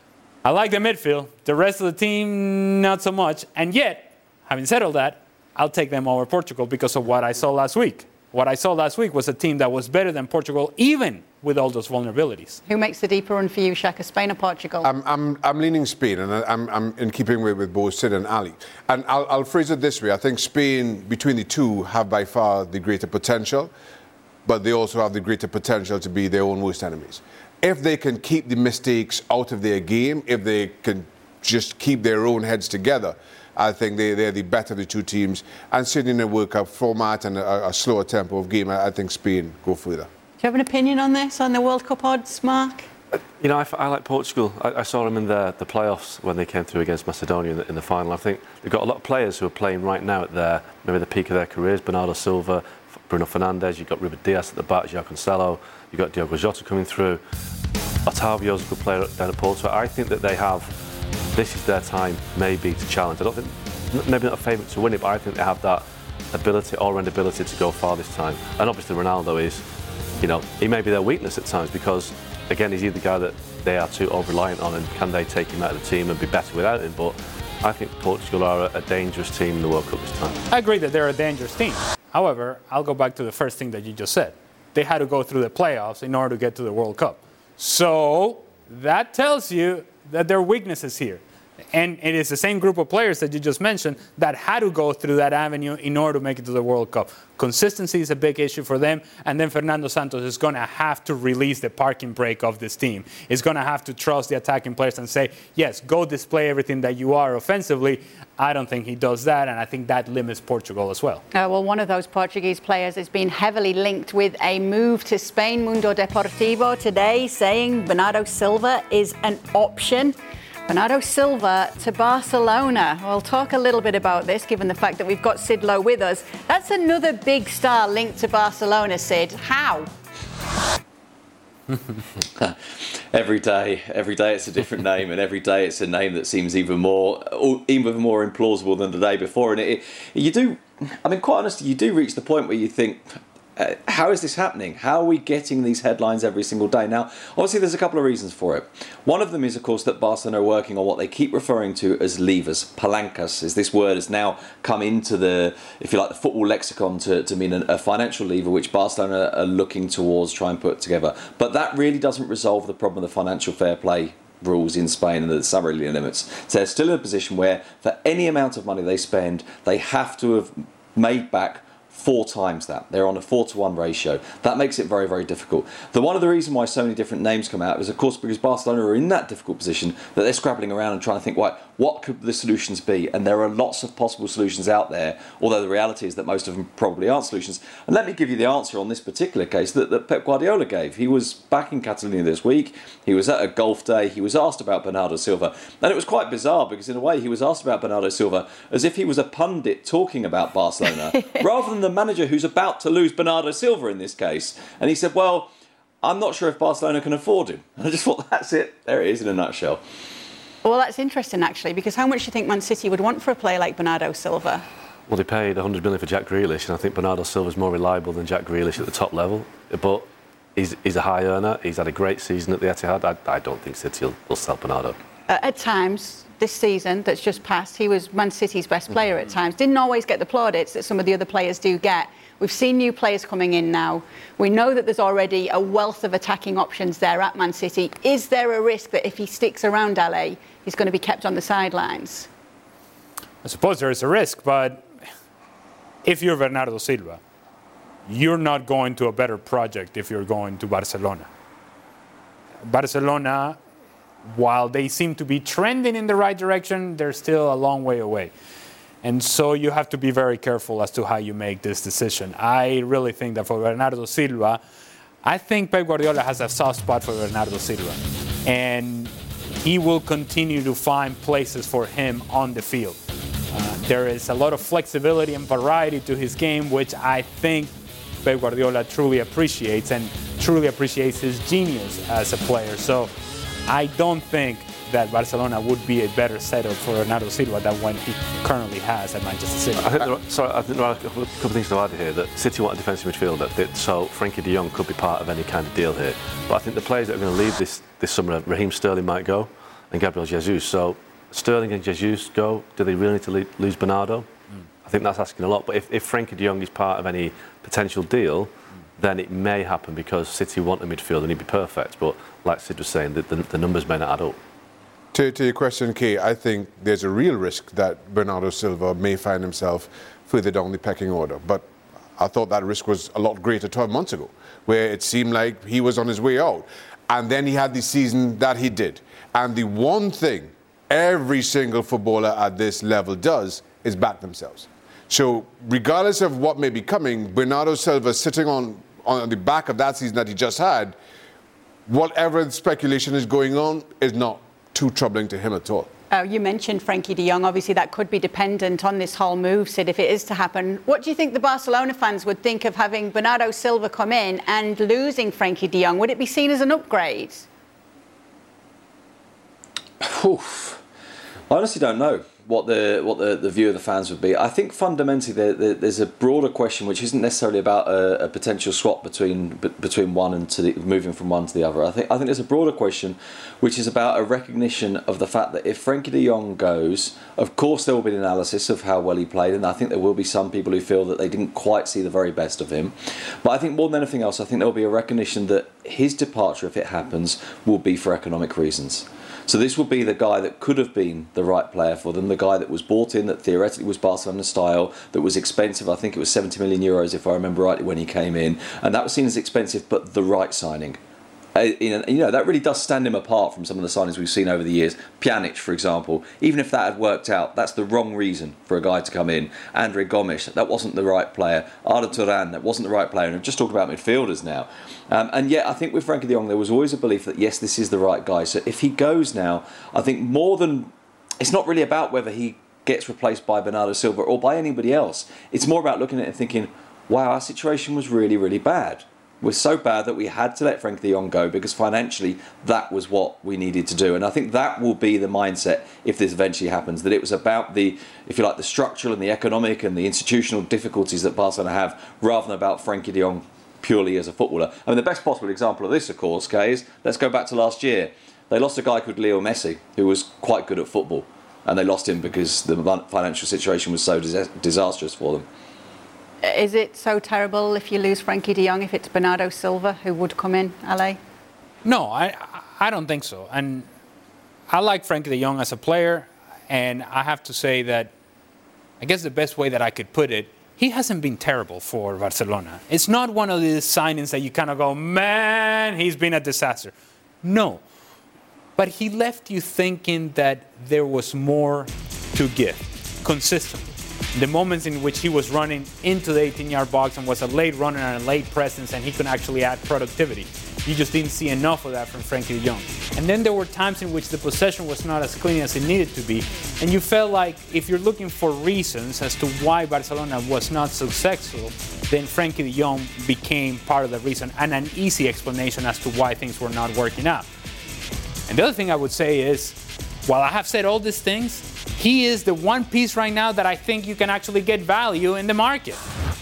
I like the midfield. The rest of the team, not so much. And yet, having said all that, I'll take them over Portugal because of what I saw last week. What I saw last week was a team that was better than Portugal, even with all those vulnerabilities. Who makes the deeper run for you, Shaka, Spain or Portugal? I'm leaning Spain, and I'm in keeping with both Sid and Ali. And I'll phrase it this way. I think Spain, between the two, have by far the greater potential, but they also have the greater potential to be their own worst enemies. If they can keep the mistakes out of their game, if they can just keep their own heads together, I think they're the better of the two teams. And sitting in a World Cup format and a slower tempo of game, I think Spain go further. Do you have an opinion on this, on the World Cup odds, Mark? You know, I like Portugal. I saw them in the playoffs when they came through against Macedonia in the final. I think they've got a lot of players who are playing right now at maybe the peak of their careers. Bernardo Silva, Bruno Fernandes, you've got Ruben Dias at the back, João Cancelo, you've got Diogo Jota coming through. Otavio's a good player down at Porto. I think that this is their time maybe to challenge. I don't think, maybe not a favourite to win it, but I think they have that ability, all-round ability to go far this time. And obviously Ronaldo is, you know, he may be their weakness at times because, again, he's either the guy that they are too over-reliant on and can they take him out of the team and be better without him. But I think Portugal are a dangerous team in the World Cup this time. I agree that they're a dangerous team. However, I'll go back to the first thing that you just said. They had to go through the playoffs in order to get to the World Cup. So that tells you that there are weaknesses here. And it is the same group of players that you just mentioned that had to go through that avenue in order to make it to the World Cup. Consistency is a big issue for them. And then Fernando Santos is going to have to release the parking brake of this team. He's going to have to trust the attacking players and say, yes, go display everything that you are offensively. I don't think he does that, and I think that limits Portugal as well. Well, one of those Portuguese players has been heavily linked with a move to Spain. Mundo Deportivo today saying Bernardo Silva is an option. Bernardo Silva to Barcelona. We'll talk a little bit about this, given the fact that we've got Sid Lowe with us. That's another big star linked to Barcelona, Sid. How? Every day it's a different name, and every day it's a name that seems even more implausible than the day before. And quite honestly, you do reach the point where you think, how is this happening? How are we getting these headlines every single day? Now, obviously, there's a couple of reasons for it. One of them is, of course, that Barcelona are working on what they keep referring to as levers. Palancas is this word has now come into the, if you like, the football lexicon to mean a financial lever, which Barcelona are looking towards trying to put together. But that really doesn't resolve the problem of the financial fair play rules in Spain and the salary limits. So they're still in a position where, for any amount of money they spend, they have to have made back 4 times that. They're on a 4-to-1 ratio. That makes it very, very difficult. One of the reasons why so many different names come out is, of course, because Barcelona are in that difficult position that they're scrabbling around and trying to think, right, what could the solutions be? And there are lots of possible solutions out there, although the reality is that most of them probably aren't solutions. And let me give you the answer on this particular case that Pep Guardiola gave. He was back in Catalonia this week. He was at a golf day. He was asked about Bernardo Silva. And it was quite bizarre because, in a way, he was asked about Bernardo Silva as if he was a pundit talking about Barcelona, rather than the manager who's about to lose Bernardo Silva in this case. And he said, well, I'm not sure if Barcelona can afford him. And I just thought, that's it. There it is in a nutshell. Well, that's interesting, actually, because how much do you think Man City would want for a player like Bernardo Silva? Well, they paid 100 million for Jack Grealish, and I think Bernardo Silva's more reliable than Jack Grealish at the top level. But he's a high earner. He's had a great season at the Etihad. I don't think City will sell Bernardo. At times, this season that's just passed, he was Man City's best player at times. Didn't always get the plaudits that some of the other players do get. We've seen new players coming in now. We know that there's already a wealth of attacking options there at Man City. Is there a risk that if he sticks around LA, he's going to be kept on the sidelines? I suppose there is a risk, but if you're Bernardo Silva, you're not going to a better project if you're going to Barcelona. Barcelona, while they seem to be trending in the right direction, they're still a long way away. And so you have to be very careful as to how you make this decision. I really think that for Bernardo Silva, I think Pep Guardiola has a soft spot for Bernardo Silva. And he will continue to find places for him on the field. There is a lot of flexibility and variety to his game, which I think Pep Guardiola truly appreciates and truly appreciates his genius as a player. So I don't think that Barcelona would be a better setup for Bernardo Silva than what he currently has at Manchester City. I think there are a couple of things to add here. That City want a defensive midfielder, so Frankie de Jong could be part of any kind of deal here. But I think the players that are going to leave this summer, Raheem Sterling might go. and Gabriel Jesus. So Sterling and Jesus go. Do they really need to lose Bernardo? I think that's asking a lot. But if Frenkie de Jong is part of any potential deal, then it may happen because City want a midfield and he'd be perfect. But like Sid was saying, the numbers may not add up. To your question, Kay, I think there's a real risk that Bernardo Silva may find himself further down the pecking order. But I thought that risk was a lot greater 12 months ago, where it seemed like he was on his way out. And then he had the season that he did. And the one thing every single footballer at this level does is back themselves. So regardless of what may be coming, Bernardo Silva sitting on the back of that season that he just had, whatever speculation is going on is not too troubling to him at all. You mentioned Frenkie de Jong. Obviously, that could be dependent on this whole move, Sid, if it is to happen. What do you think the Barcelona fans would think of having Bernardo Silva come in and losing Frenkie de Jong? Would it be seen as an upgrade? Oof. I honestly don't know what the view of the fans would be. I think fundamentally there's a broader question which isn't necessarily about a potential swap between one and moving from one to the other. I think there's a broader question which is about a recognition of the fact that if Frenkie de Jong goes, of course there will be an analysis of how well he played, and I think there will be some people who feel that they didn't quite see the very best of him. But I think more than anything else, I think there will be a recognition that his departure, if it happens, will be for economic reasons. So this will be the guy that could have been the right player for them, the guy that was bought in, that theoretically was Barcelona style, that was expensive. I think it was 70 million euros, if I remember rightly, when he came in. And that was seen as expensive, but the right signing. That really does stand him apart from some of the signings we've seen over the years. Pjanic, for example, even if that had worked out, that's the wrong reason for a guy to come in. Andre Gomes, that wasn't the right player. Arda Turan, that wasn't the right player. And I'm just talking about midfielders now. And yet, I think with Frenkie de Jong, there was always a belief that, yes, this is the right guy. So if he goes now, I think more than... It's not really about whether he gets replaced by Bernardo Silva or by anybody else. It's more about looking at it and thinking, wow, our situation was really, really bad. We're so bad that we had to let Frenkie de Jong go because financially that was what we needed to do. And I think that will be the mindset if this eventually happens, that it was about the, if you like, the structural and the economic and the institutional difficulties that Barcelona have rather than about Frenkie de Jong purely as a footballer. I mean, the best possible example of this, of course, Kay, is let's go back to last year. They lost a guy called Leo Messi who was quite good at football, and they lost him because the financial situation was so disastrous for them. Is it so terrible if you lose Frenkie de Jong if it's Bernardo Silva who would come in, Ale? No, I don't think so. And I like Frenkie de Jong as a player, and I have to say that I guess the best way that I could put it, he hasn't been terrible for Barcelona. It's not one of these signings that you kind of go, man, he's been a disaster. No. But he left you thinking that there was more to give consistently. The moments in which he was running into the 18-yard box and was a late runner and a late presence and he could actually add productivity. You just didn't see enough of that from Frenkie de Jong. And then there were times in which the possession was not as clean as it needed to be. And you felt like if you're looking for reasons as to why Barcelona was not successful, then Frenkie de Jong became part of the reason and an easy explanation as to why things were not working out. And the other thing I would say is, while I have said all these things, he is the one piece right now that I think you can actually get value in the market.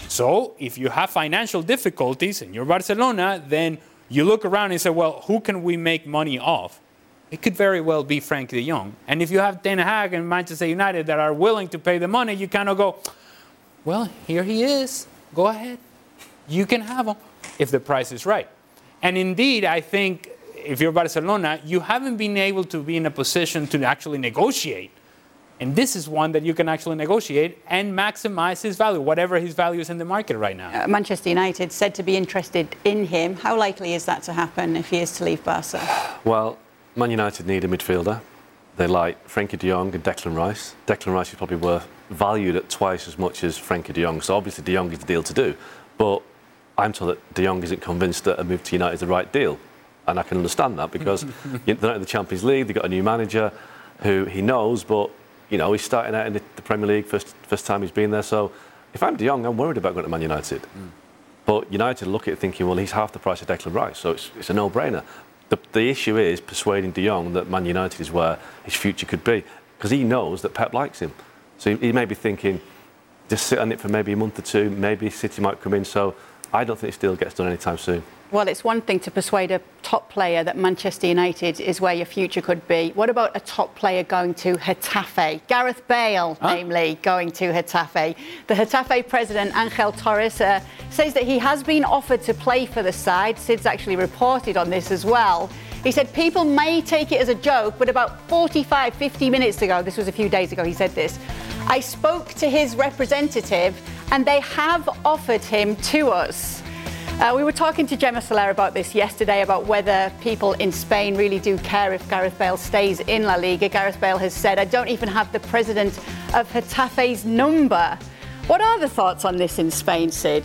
So if you have financial difficulties and you're Barcelona, then you look around and say, well, who can we make money off? It could very well be Frenkie de Jong. And if you have Ten Hag and Manchester United that are willing to pay the money, you kind of go, well, here he is. Go ahead. You can have him if the price is right. And indeed, I think if you're Barcelona, you haven't been able to be in a position to actually negotiate. And this is one that you can actually negotiate and maximize his value, whatever his value is in the market right now. Manchester United said to be interested in him. How likely is that to happen if he is to leave Barca? Well, Man United need a midfielder. They like Frenkie de Jong and Declan Rice. Declan Rice is probably worth valued at twice as much as Frenkie de Jong. So obviously de Jong is the deal to do. But I'm told that de Jong isn't convinced that a move to United is the right deal. And I can understand that because they're not in the Champions League. They've got a new manager who he knows, but he's starting out in the Premier League, first time he's been there. So if I'm de Jong, I'm worried about going to Man United. But United look at it thinking, well, he's half the price of Declan Rice, so it's a no-brainer. The issue is persuading de Jong that Man United is where his future could be, because he knows that Pep likes him. So he may be thinking, just sit on it for maybe a month or two, maybe City might come in. So I don't think this deal gets done anytime soon. Well, it's one thing to persuade a top player that Manchester United is where your future could be. What about a top player going to Getafe? Gareth Bale, namely, going to Getafe. The Getafe president, Angel Torres, says that he has been offered to play for the side. Sid's actually reported on this as well. He said people may take it as a joke, but about 45, 50 minutes ago, this was a few days ago, he said this, I spoke to his representative and they have offered him to us. We were talking to Gemma Soler about this yesterday, about whether people in Spain really do care if Gareth Bale stays in La Liga. Gareth Bale has said, I don't even have the president of Getafe's number. What are the thoughts on this in Spain, Sid?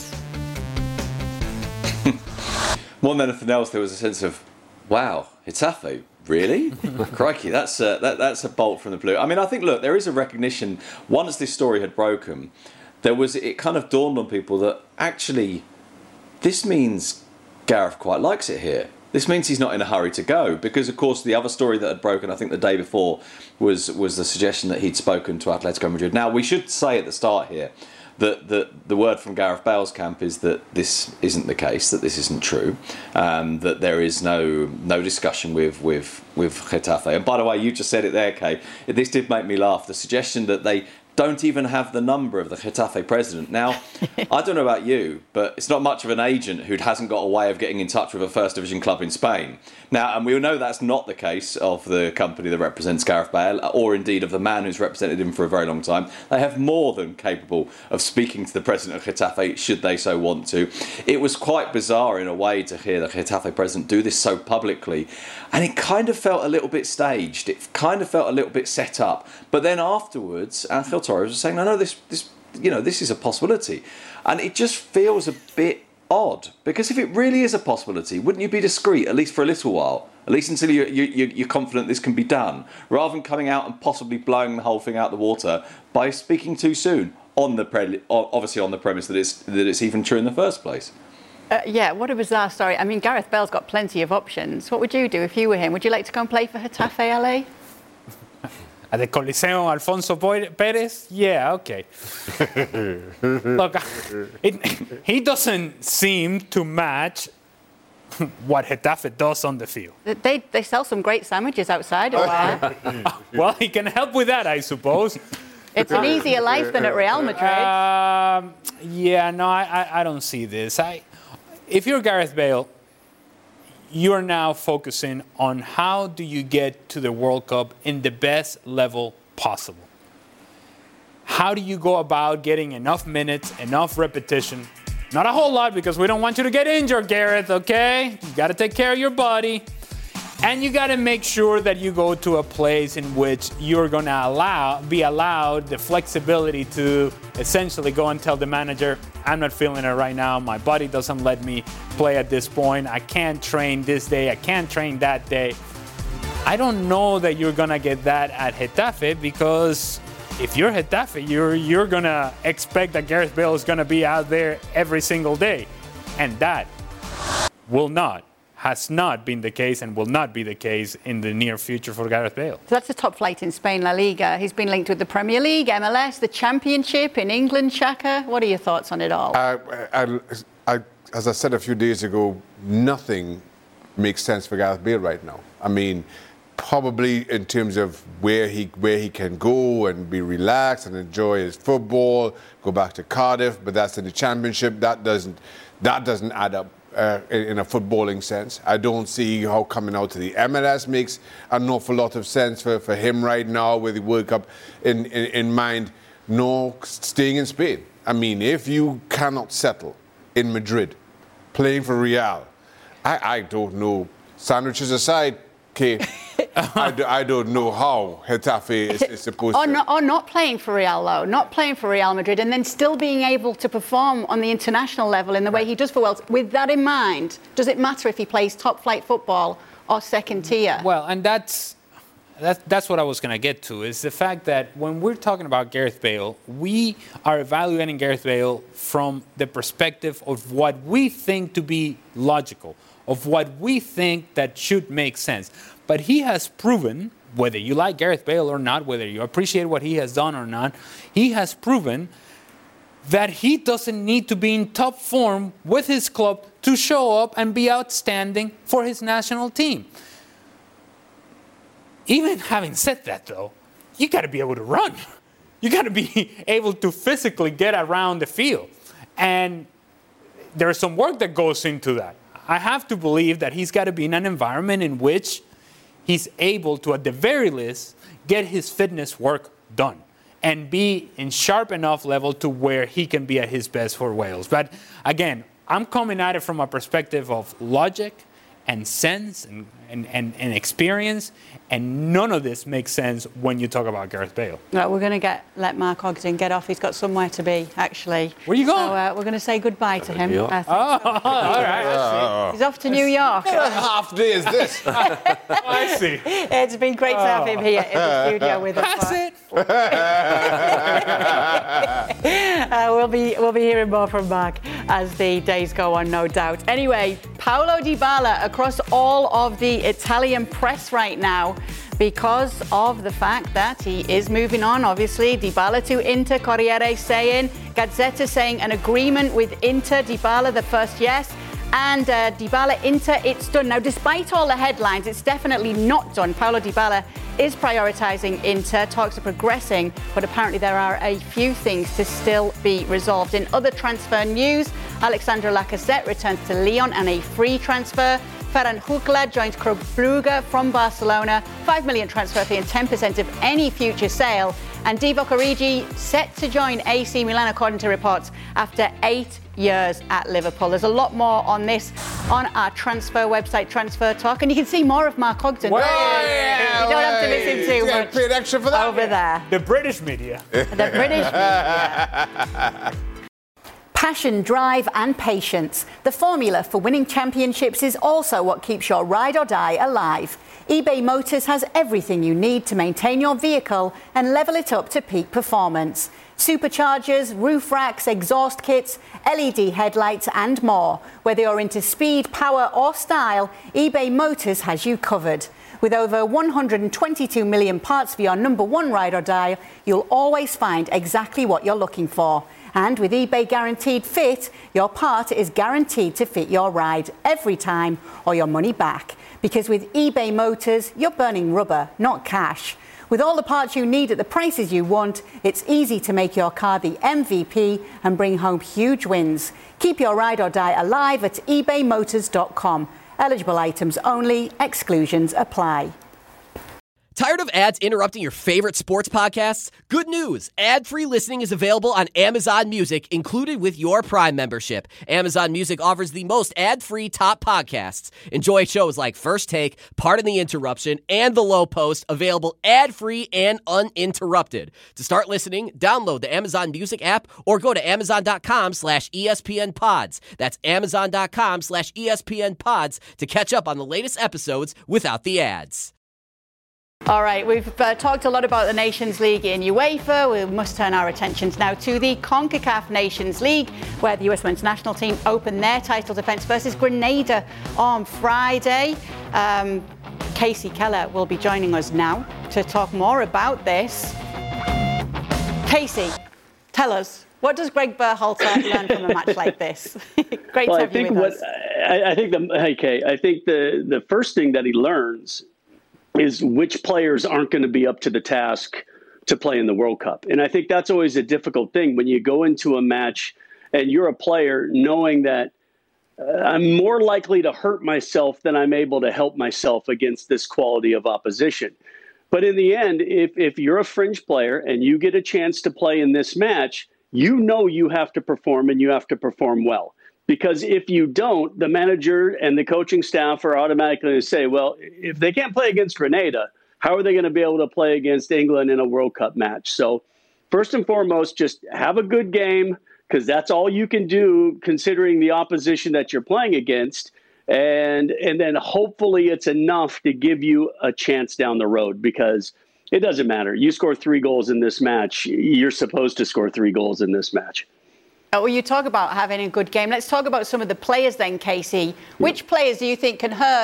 More than anything else, there was a sense of, wow, Getafe, really? Crikey, that's a bolt from the blue. I mean, I think, look, there is a recognition, once this story had broken, it kind of dawned on people that actually this means Gareth quite likes it here. This means he's not in a hurry to go, because, of course, the other story that had broken, I think the day before, was the suggestion that he'd spoken to Atletico Madrid. Now, we should say at the start here that the word from Gareth Bale's camp is that this isn't the case, that this isn't true, that there is no discussion with Getafe. And by the way, you just said it there, Kay. This did make me laugh. The suggestion that they don't even have the number of the Getafe president. Now, I don't know about you, but it's not much of an agent who hasn't got a way of getting in touch with a first division club in Spain. Now, and we all know that's not the case of the company that represents Gareth Bale, or indeed of the man who's represented him for a very long time. They have more than capable of speaking to the president of Getafe, should they so want to. It was quite bizarre in a way to hear the Getafe president do this so publicly, and it kind of felt a little bit staged. It kind of felt a little bit set up. But then afterwards, Angel Torres was saying, no, this is a possibility. And it just feels a bit odd, because if it really is a possibility, wouldn't you be discreet, at least for a little while, at least until you're confident this can be done, rather than coming out and possibly blowing the whole thing out the water by speaking too soon, obviously on the premise that it's even true in the first place? Yeah, what a bizarre story. I mean, Gareth Bale's got plenty of options. What would you do if you were him? Would you like to go and play for Getafe, LA? At the Coliseo Alfonso Pérez? Yeah, okay. Look, he doesn't seem to match what Getafe does on the field. They sell some great sandwiches outside. Well, he can help with that, I suppose. It's an easier life than at Real Madrid. I don't see this. If you're Gareth Bale, you're now focusing on how do you get to the World Cup in the best level possible. How do you go about getting enough minutes, enough repetition? Not a whole lot, because we don't want you to get injured, Gareth, okay? You got to take care of your body. And you got to make sure that you go to a place in which you're going to be allowed the flexibility to essentially go and tell the manager, I'm not feeling it right now. My body doesn't let me play at this point. I can't train this day. I can't train that day. I don't know that you're going to get that at Getafe, because if you're Getafe, you're going to expect that Gareth Bale is going to be out there every single day. And that has not been the case and will not be the case in the near future for Gareth Bale. So that's the top flight in Spain, La Liga. He's been linked with the Premier League, MLS, the Championship in England. Shaka, what are your thoughts on it all? As I said a few days ago, nothing makes sense for Gareth Bale right now. I mean, probably in terms of where he can go and be relaxed and enjoy his football, go back to Cardiff, but that's in the Championship. That doesn't add up. In a footballing sense, I don't see how coming out to the MLS makes an awful lot of sense for him right now, with the World Cup in mind, nor staying in Spain. I mean, if you cannot settle in Madrid, playing for Real, I don't know. Sandwiches aside, Kay, I don't know how Getafe is supposed to... Or not playing for Real, though. Not playing for Real Madrid, and then still being able to perform on the international level in the way he does for Wales. With that in mind, does it matter if he plays top-flight football or second tier? Well, and that's what I was going to get to, is the fact that when we're talking about Gareth Bale, we are evaluating Gareth Bale from the perspective of what we think to be logical, of what we think that should make sense. But he has proven, whether you like Gareth Bale or not, whether you appreciate what he has done or not, he has proven that he doesn't need to be in top form with his club to show up and be outstanding for his national team. Even having said that, though, you got to be able to run. You got to be able to physically get around the field. And there's some work that goes into that. I have to believe that he's got to be in an environment in which he's able to, at the very least, get his fitness work done and be in sharp enough level to where he can be at his best for Wales. But again, I'm coming at it from a perspective of logic and sense and experience, and none of this makes sense when you talk about Gareth Bale. Right, we're going to let Mark Ogden get off. He's got somewhere to be, actually. Where are you going? So we're going to say goodbye to him. All right. He's off to New York. What half day is this? I see. It's been great to have him here in the studio with us. That's it. We'll be hearing more from Mark as the days go on, no doubt. Anyway, Paulo Dybala across all of the Italian press right now because of the fact that he is moving on. Obviously, Dybala to Inter, Corriere saying, Gazzetta saying an agreement with Inter, Dybala the first yes, and Dybala Inter, it's done. Now, despite all the headlines, it's definitely not done. Paulo Dybala is prioritising Inter. Talks are progressing, but apparently there are a few things to still be resolved. In other transfer news, Alexandre Lacazette returns to Lyon and a free transfer. Ferran Hucla joins Club Brugge from Barcelona. 5 million transfer fee and 10% of any future sale. And Divock Origi set to join AC Milan, according to reports, after 8 years at Liverpool. There's a lot more on this on our transfer website, Transfer Talk, and you can see more of Mark Ogden. You don't have to listen too much paid extra for that over there. The British media. The British media. Passion, drive and patience. The formula for winning championships is also what keeps your ride or die alive. eBay Motors has everything you need to maintain your vehicle and level it up to peak performance. Superchargers, roof racks, exhaust kits, LED headlights and more. Whether you're into speed, power or style, eBay Motors has you covered. With over 122 million parts for your number one ride or die, you'll always find exactly what you're looking for. And with eBay Guaranteed Fit, your part is guaranteed to fit your ride every time or your money back. Because with eBay Motors, you're burning rubber, not cash. With all the parts you need at the prices you want, it's easy to make your car the MVP and bring home huge wins. Keep your ride or die alive at ebaymotors.com. Eligible items only. Exclusions apply. Tired of ads interrupting your favorite sports podcasts? Good news! Ad-free listening is available on Amazon Music, included with your Prime membership. Amazon Music offers the most ad-free top podcasts. Enjoy shows like First Take, Pardon the Interruption, and The Low Post, available ad-free and uninterrupted. To start listening, download the Amazon Music app or go to amazon.com/ESPN Pods. That's amazon.com/ESPN Pods to catch up on the latest episodes without the ads. All right, we've talked a lot about the Nations League in UEFA. We must turn our attentions now to the CONCACAF Nations League, where the US men's national team opened their title defence versus Grenada on Friday. Casey Keller will be joining us now to talk more about this. Casey, tell us, what does Greg Berhalter learn from a match like this? Great to have you with us. I think the first thing that he learns is which players aren't going to be up to the task to play in the World Cup. And I think that's always a difficult thing when you go into a match and you're a player knowing that I'm more likely to hurt myself than I'm able to help myself against this quality of opposition. But in the end, if you're a fringe player and you get a chance to play in this match, you know you have to perform and you have to perform well. Because if you don't, the manager and the coaching staff are automatically going to say, well, if they can't play against Grenada, how are they going to be able to play against England in a World Cup match? So first and foremost, just have a good game, because that's all you can do considering the opposition that you're playing against. And then hopefully it's enough to give you a chance down the road, because it doesn't matter. You score 3 goals in this match, you're supposed to score 3 goals in this match. Well, you talk about having a good game. Let's talk about some of the players then, Casey. Which players do you think can hurt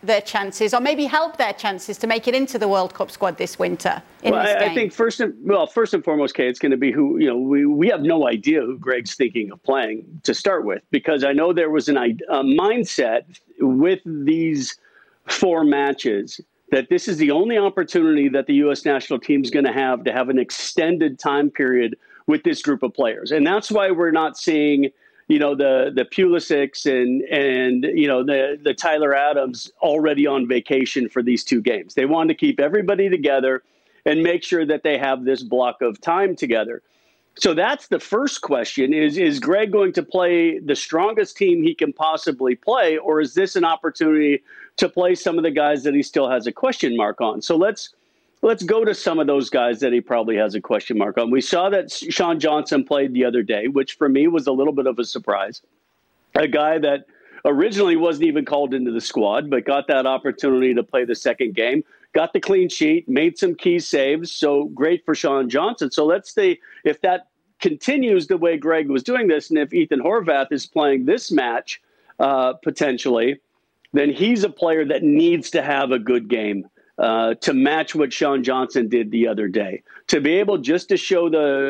their chances, or maybe help their chances to make it into the World Cup squad this winter? I think first and foremost, Kay, it's going to be who, we have no idea who Greg's thinking of playing to start with, because I know there was a mindset with these 4 matches that this is the only opportunity that the U.S. national team is going to have an extended time period with this group of players. And that's why we're not seeing, the Pulisics and the Tyler Adams already on vacation for these 2 games. They wanted to keep everybody together and make sure that they have this block of time together. So that's the first question is Greg going to play the strongest team he can possibly play, or is this an opportunity to play some of the guys that he still has a question mark on? So let's go to some of those guys that he probably has a question mark on. We saw that Sean Johnson played the other day, which for me was a little bit of a surprise. A guy that originally wasn't even called into the squad, but got that opportunity to play the second game, got the clean sheet, made some key saves. So great for Sean Johnson. So let's see if that continues the way Greg was doing this, and if Ethan Horvath is playing this match potentially, then he's a player that needs to have a good game to match what Sean Johnson did the other day. To be able just to show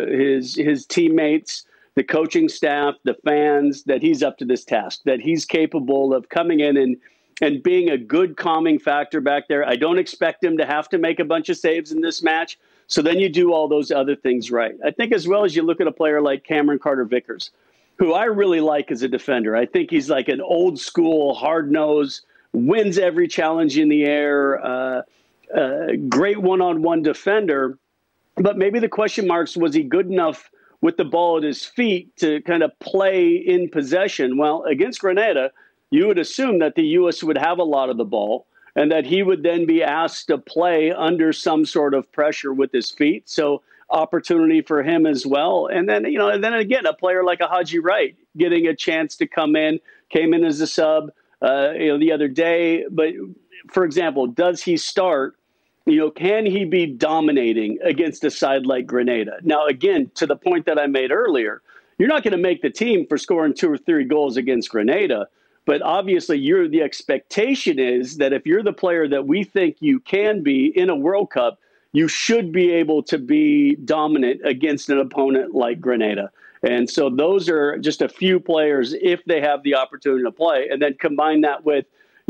his teammates, the coaching staff, the fans, that he's up to this task, that he's capable of coming in and being a good calming factor back there. I don't expect him to have to make a bunch of saves in this match. So then you do all those other things right. I think as well as you look at a player like Cameron Carter-Vickers, who I really like as a defender. I think he's like an old school, hard-nosed, wins every challenge in the air, great one-on-one defender. But maybe the question marks, was he good enough with the ball at his feet to kind of play in possession? Well, against Grenada, you would assume that the U.S. would have a lot of the ball and that he would then be asked to play under some sort of pressure with his feet. So opportunity for him as well. And then, and then again, a player like a Haji Wright getting a chance to come in, came in as a sub, the other day. But for example, does he start? Can he be dominating against a side like Grenada? Now, again, to the point that I made earlier, you're not going to make the team for scoring 2 or 3 goals against Grenada. But obviously, the expectation is that if you're the player that we think you can be in a World Cup, you should be able to be dominant against an opponent like Grenada. And so those are just a few players if they have the opportunity to play. And then combine that with,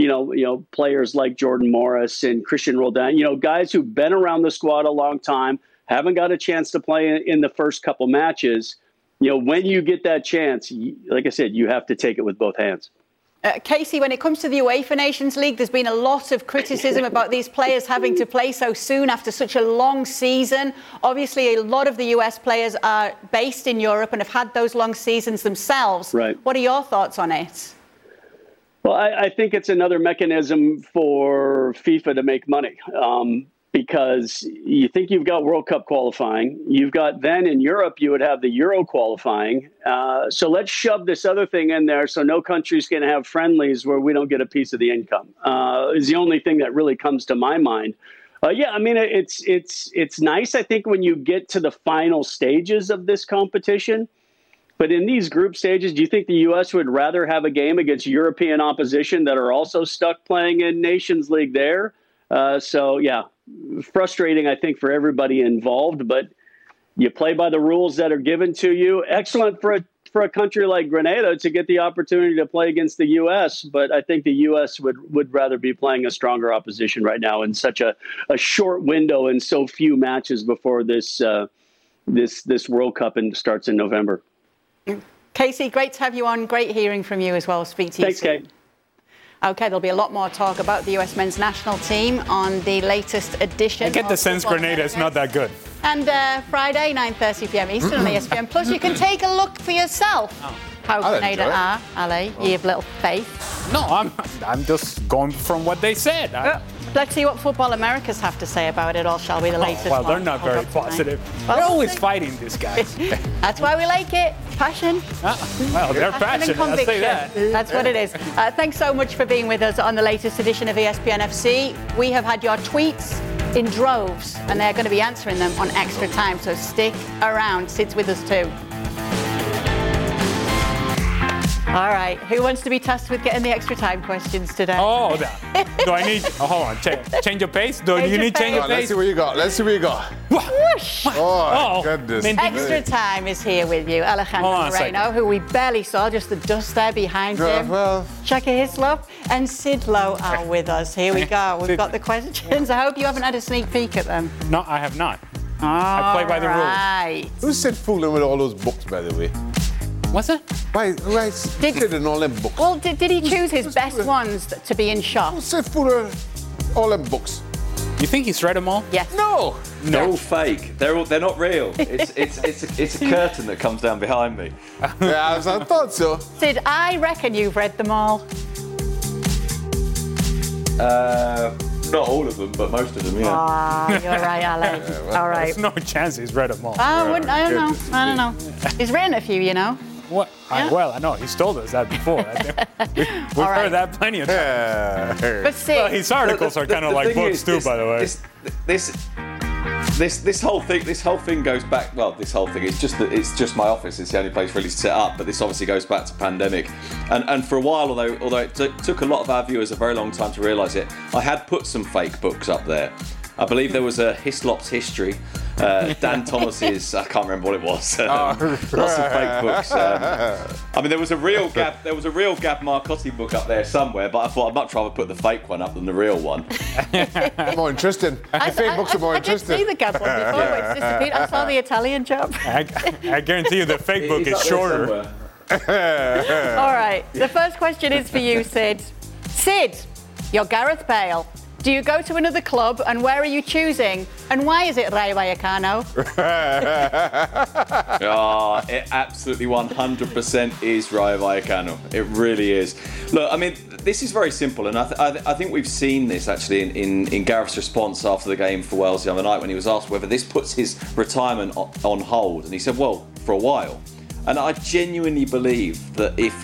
players like Jordan Morris and Christian Roldan, guys who've been around the squad a long time, haven't got a chance to play in the first couple matches. When you get that chance, like I said, you have to take it with both hands. Casey, when it comes to the UEFA Nations League, there's been a lot of criticism about these players having to play so soon after such a long season. Obviously, a lot of the US players are based in Europe and have had those long seasons themselves. Right. What are your thoughts on it? Well, I think it's another mechanism for FIFA to make money. Because you think you've got World Cup qualifying. You've got then in Europe, you would have the Euro qualifying. So let's shove this other thing in there so no country's going to have friendlies where we don't get a piece of the income is the only thing that really comes to my mind. It's nice, I think, when you get to the final stages of this competition. But in these group stages, do you think the U.S. would rather have a game against European opposition that are also stuck playing in Nations League there? Frustrating, I think, for everybody involved, but you play by the rules that are given to you. Excellent for a country like Grenada to get the opportunity to play against the U.S., but I think the U.S. would rather be playing a stronger opposition right now in such a short window and so few matches before this World Cup starts in November. Casey, great to have you on. Great hearing from you as well. Speak to you Thanks, soon. Kate. OK, there'll be a lot more talk about the US men's national team on the latest edition. I get the sense Grenada is not that good. And Friday, 9:30 p.m. Eastern on ESPN Plus, you can take a look for yourself how Grenada are. Ali, you have little faith. No, I'm just going from what they said. Let's see what Football Americas have to say about it all, shall we? The latest well, they're one. not very positive. Well, they're always fighting, these guys. That's why we like it. Passion. Well, they're passionate, I'll say that. That's what it is. Thanks so much for being with us on the latest edition of ESPN FC. We have had your tweets in droves, and they're going to be answering them on Extra Time, so stick around. Sid's with us too. All right. Who wants to be tasked with getting the extra time questions today? Oh, do I need? Oh, hold on. Change your pace. Do you need change your Let's pace? see what you got. Let's see what you got. Whoosh. Oh, goodness. Extra time is here with you. Alejandro Moreno, who we barely saw, just the dust there behind him. Well, Shaka Hislop and Sid Lowe are with us. Here we go. We've got the questions. I hope you haven't had a sneak peek at them. No, I have not. I play by the rules. Right. who said fooling with all those books, by the way? What's it? Why said in all them books? Well, did he choose his best ones to be in shot? Who said fooling all them books? You think he's read them all? Yes. No. They're all fake. They're not real. It's a curtain that comes down behind me. Yeah, I thought so. Sid, I reckon you've read them all. Not all of them, but most of them, yeah. Ah, you're right, Alex. All right. There's no chance he's read them all. I don't know. He's written a few, you know. What? Yeah. Well, I know. He's told us that before. We've heard that plenty of times. But Sid, Well, his articles are kind of like books is, too, by the way. This whole thing goes back. Well, this whole thing is just my office. It's the only place really to set up. But this obviously goes back to pandemic, and for a while, although it took a lot of our viewers a very long time to realise it, I had put some fake books up there. I believe there was a Hislop's History, Dan Thomas's, I can't remember what it was. Lots of fake books. I mean, there was a real Gab Marcotti book up there somewhere, but I thought I'd much rather put the fake one up than the real one. More interesting. The fake books are more interesting. I did see the Gab one before. It's disappeared. I saw the Italian job. I guarantee you the fake book is shorter. All right. The first question is for you, Sid. Sid, you're Gareth Bale. Do you go to another club, and where are you choosing? And why is it Rayo Vallecano? It absolutely 100% is Rayo Vallecano. It really is. Look, I mean, this is very simple, and I think we've seen this actually in Gareth's response after the game for Wales the other night when he was asked whether this puts his retirement on hold, and he said, well, for a while. And I genuinely believe that if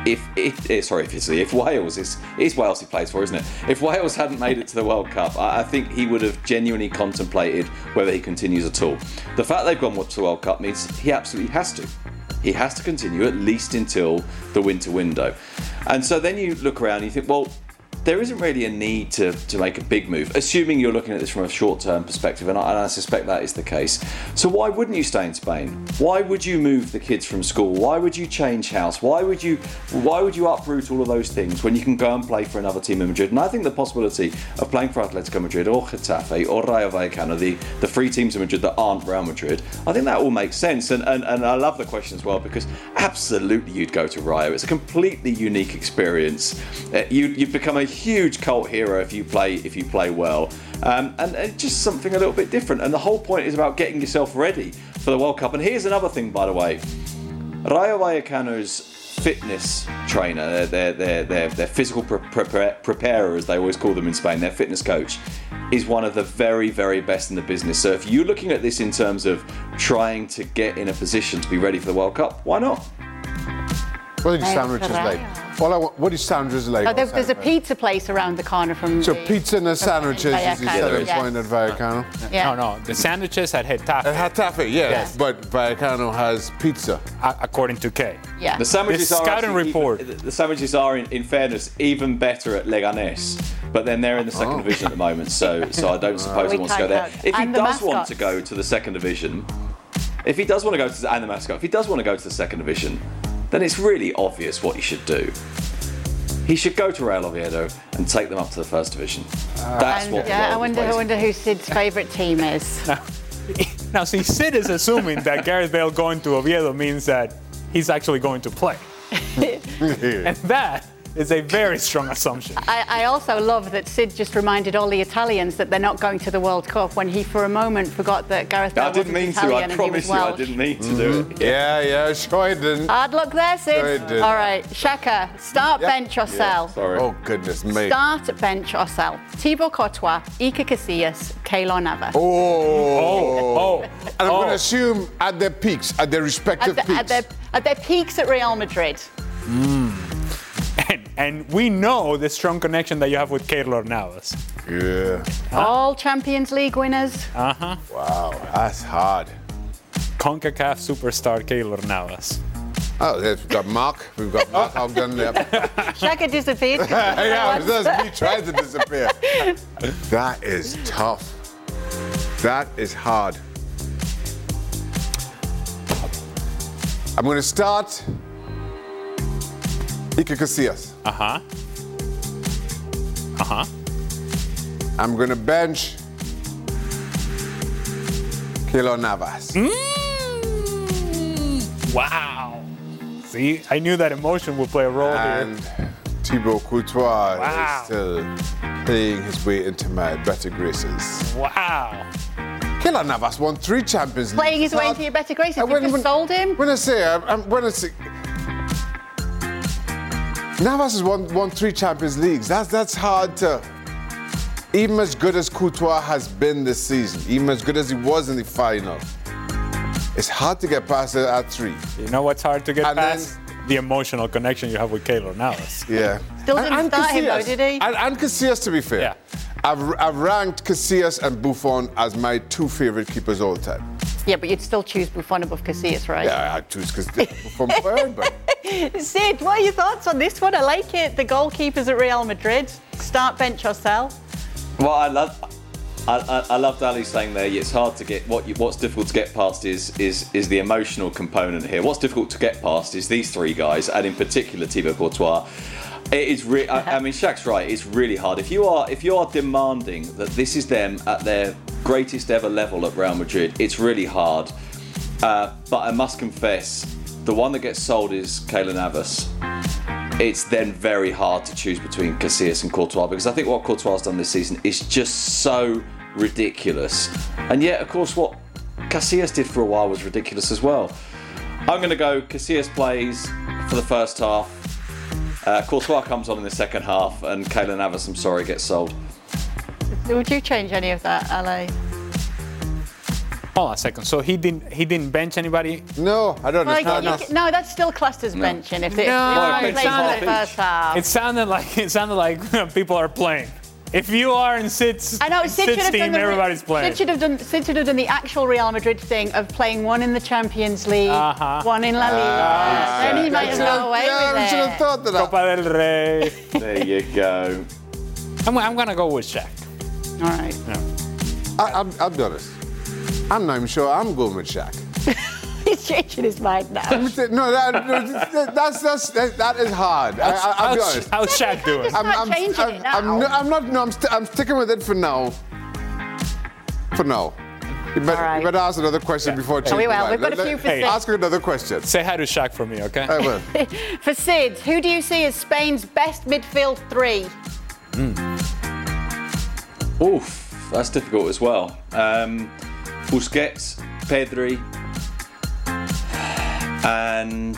Wales is Wales he plays for, isn't it? If Wales hadn't made it to the World Cup, I think he would have genuinely contemplated whether he continues at all. The fact they've gone to the World Cup means he absolutely has to. He has to continue at least until the winter window. And so then you look around and you think, well, there isn't really a need to make a big move, assuming you're looking at this from a short-term perspective, and I suspect that is the case. So why wouldn't you stay in Spain? Why would you move the kids from school? Why would you change house? Why would you uproot all of those things when you can go and play for another team in Madrid? And I think the possibility of playing for Atletico Madrid or Getafe or Rayo Vallecano, the three teams in Madrid that aren't Real Madrid, I think that all makes sense. And I love the question as well, because absolutely you'd go to Rayo. It's a completely unique experience. You'd become a huge cult hero if you play well, and just something a little bit different. And the whole point is about getting yourself ready for the World Cup. And here's another thing, by the way, Rayo Vallecano's fitness trainer, their physical preparer, as they always call them in Spain, their fitness coach, is one of the very, very best in the business. So if you're looking at this in terms of trying to get in a position to be ready for the World Cup, why not? What are sandwiches like? What is sandwiches like? Oh, there's a pizza place around the corner from. So pizza and the sandwiches is the selling yeah. point at Vallecano? Yeah. No, the sandwiches at Getafe. At Getafe, yes. But Vallecano has pizza. According to Kay. Yeah. The sandwiches This are scouting report. The sandwiches are, in fairness, even better at Leganés, but then they're in the second division at the moment, so I don't suppose he wants to go there. If he does want to go to the second division, if he does want to go to the second division, then it's really obvious what he should do. He should go to Real Oviedo and take them up to the first division. That's what. Yeah, I wonder who Sid's favourite team is. Now, see, Sid is assuming that Gareth Bale going to Oviedo means that he's actually going to play. And that is a very strong assumption. I also love that Sid just reminded all the Italians that they're not going to the World Cup when he for a moment forgot that Gareth Bale wasn't Italian and he was Welsh. I didn't mean to do it. Yeah, sure I didn't. Hard luck there, Sid. Sure I did. All right, Shaka, start, bench, or sell. Sorry. Oh, goodness me. Start, bench, or sell. Thibaut Courtois, Iker Casillas, Keylor Navas. And I'm going to assume at their peaks, at their respective peaks. At their peaks at Real Madrid. And we know the strong connection that you have with Keylor Navas. Yeah. All Champions League winners. Wow, that's hard. CONCACAF superstar Keylor Navas. Oh, yes, we've got Mark. We've got Mark Ogden there. Shaka disappeared. Yeah, that's me trying to disappear. That is tough. That is hard. I'm going to start Iker Casillas. I'm going to bench Keylor Navas. Wow. See, I knew that emotion would play a role And here. Thibaut Courtois Wow. is still playing his way into my better graces. Wow. Keylor Navas won 3 Champions League. Playing his way into your better graces. You just sold him? When I say, Navas has won 3 Champions Leagues. That's hard to. Even as good as Courtois has been this season, even as good as he was in the final, it's hard to get past it at 3. You know what's hard to get And past? The emotional connection you have with Keylor Navas. Yeah. Still didn't start him though, did he? And Casillas, to be fair. Yeah. I've ranked Casillas and Buffon as my 2 favorite keepers all time. Yeah, but you'd still choose Buffon above Casillas, right? Yeah, I'd choose Buffon for everybody. Sid, what are your thoughts on this one? I like it. The goalkeepers at Real Madrid. Start, bench, or sell. Well, I loved Ali saying there. It's hard to get what's difficult to get past is the emotional component here. What's difficult to get past is these 3 guys, and in particular Thibaut Courtois. It is I mean, Shaq's right. It's really hard. If you are demanding that this is them at their greatest ever level at Real Madrid, it's really hard. But I must confess, the one that gets sold is Keylor Navas. It's then very hard to choose between Casillas and Courtois, because I think what Courtois has done this season is just so ridiculous. And yet, of course, what Casillas did for a while was ridiculous as well. I'm going to go Casillas plays for the first half. Courtois comes on in the second half, and Keylor Navas, I'm sorry, gets sold. Would you change any of that, Ale? Hold on a second. So he didn't bench anybody? No, I don't know. No, that's still classed as benching. If they plays for the first half. It sounded like people are playing. If you are in Sid's team, everybody's playing. Sid should have done the actual Real Madrid thing of playing one in the Champions League, one in La Liga. Then he might have got away with it. I should have thought that. Copa del Rey. There you go. I'm going to go with Shaq. All right. Yeah. I'll be honest. I'm not even sure I'm going with Shaq. He's changing his mind now. No, that is hard. I'll be honest. How's Shaq doing? I'm changing it now. I'm sticking with it for now. For now. You better ask another question before changing. We will. We've got a few for Sid. Ask another question. Say hi to Shaq for me, okay? I will. For Sid, who do you see as Spain's best midfield 3? Oof, that's difficult as well. Busquets, Pedri, and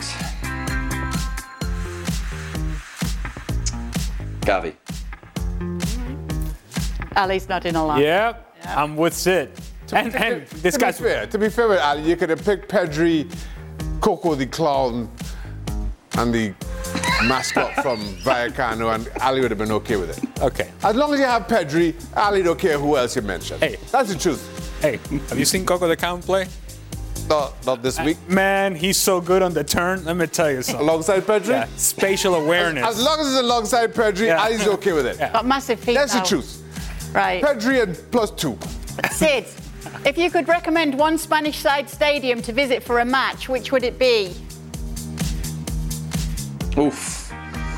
Gavi. Ali's nodding a lot. Yep. I'm with Sid. And this guy's fair. To be fair with Ali, you could have picked Pedri, Coco the Clown, and the mascot from Vallecano, and Ali would have been okay with it. Okay. As long as you have Pedri, Ali don't care who else you mention. Hey. That's the truth. Hey, have you seen Coco the Clown play? Not this week. Man, he's so good on the turn. Let me tell you something. Alongside Pedri? Yeah, spatial awareness. As long as it's alongside Pedri, Ali's okay with it. Yeah. Got massive feet. That's now. the truth. Right. Pedri and +2. Sid, if you could recommend one Spanish side stadium to visit for a match, which would it be? Oof.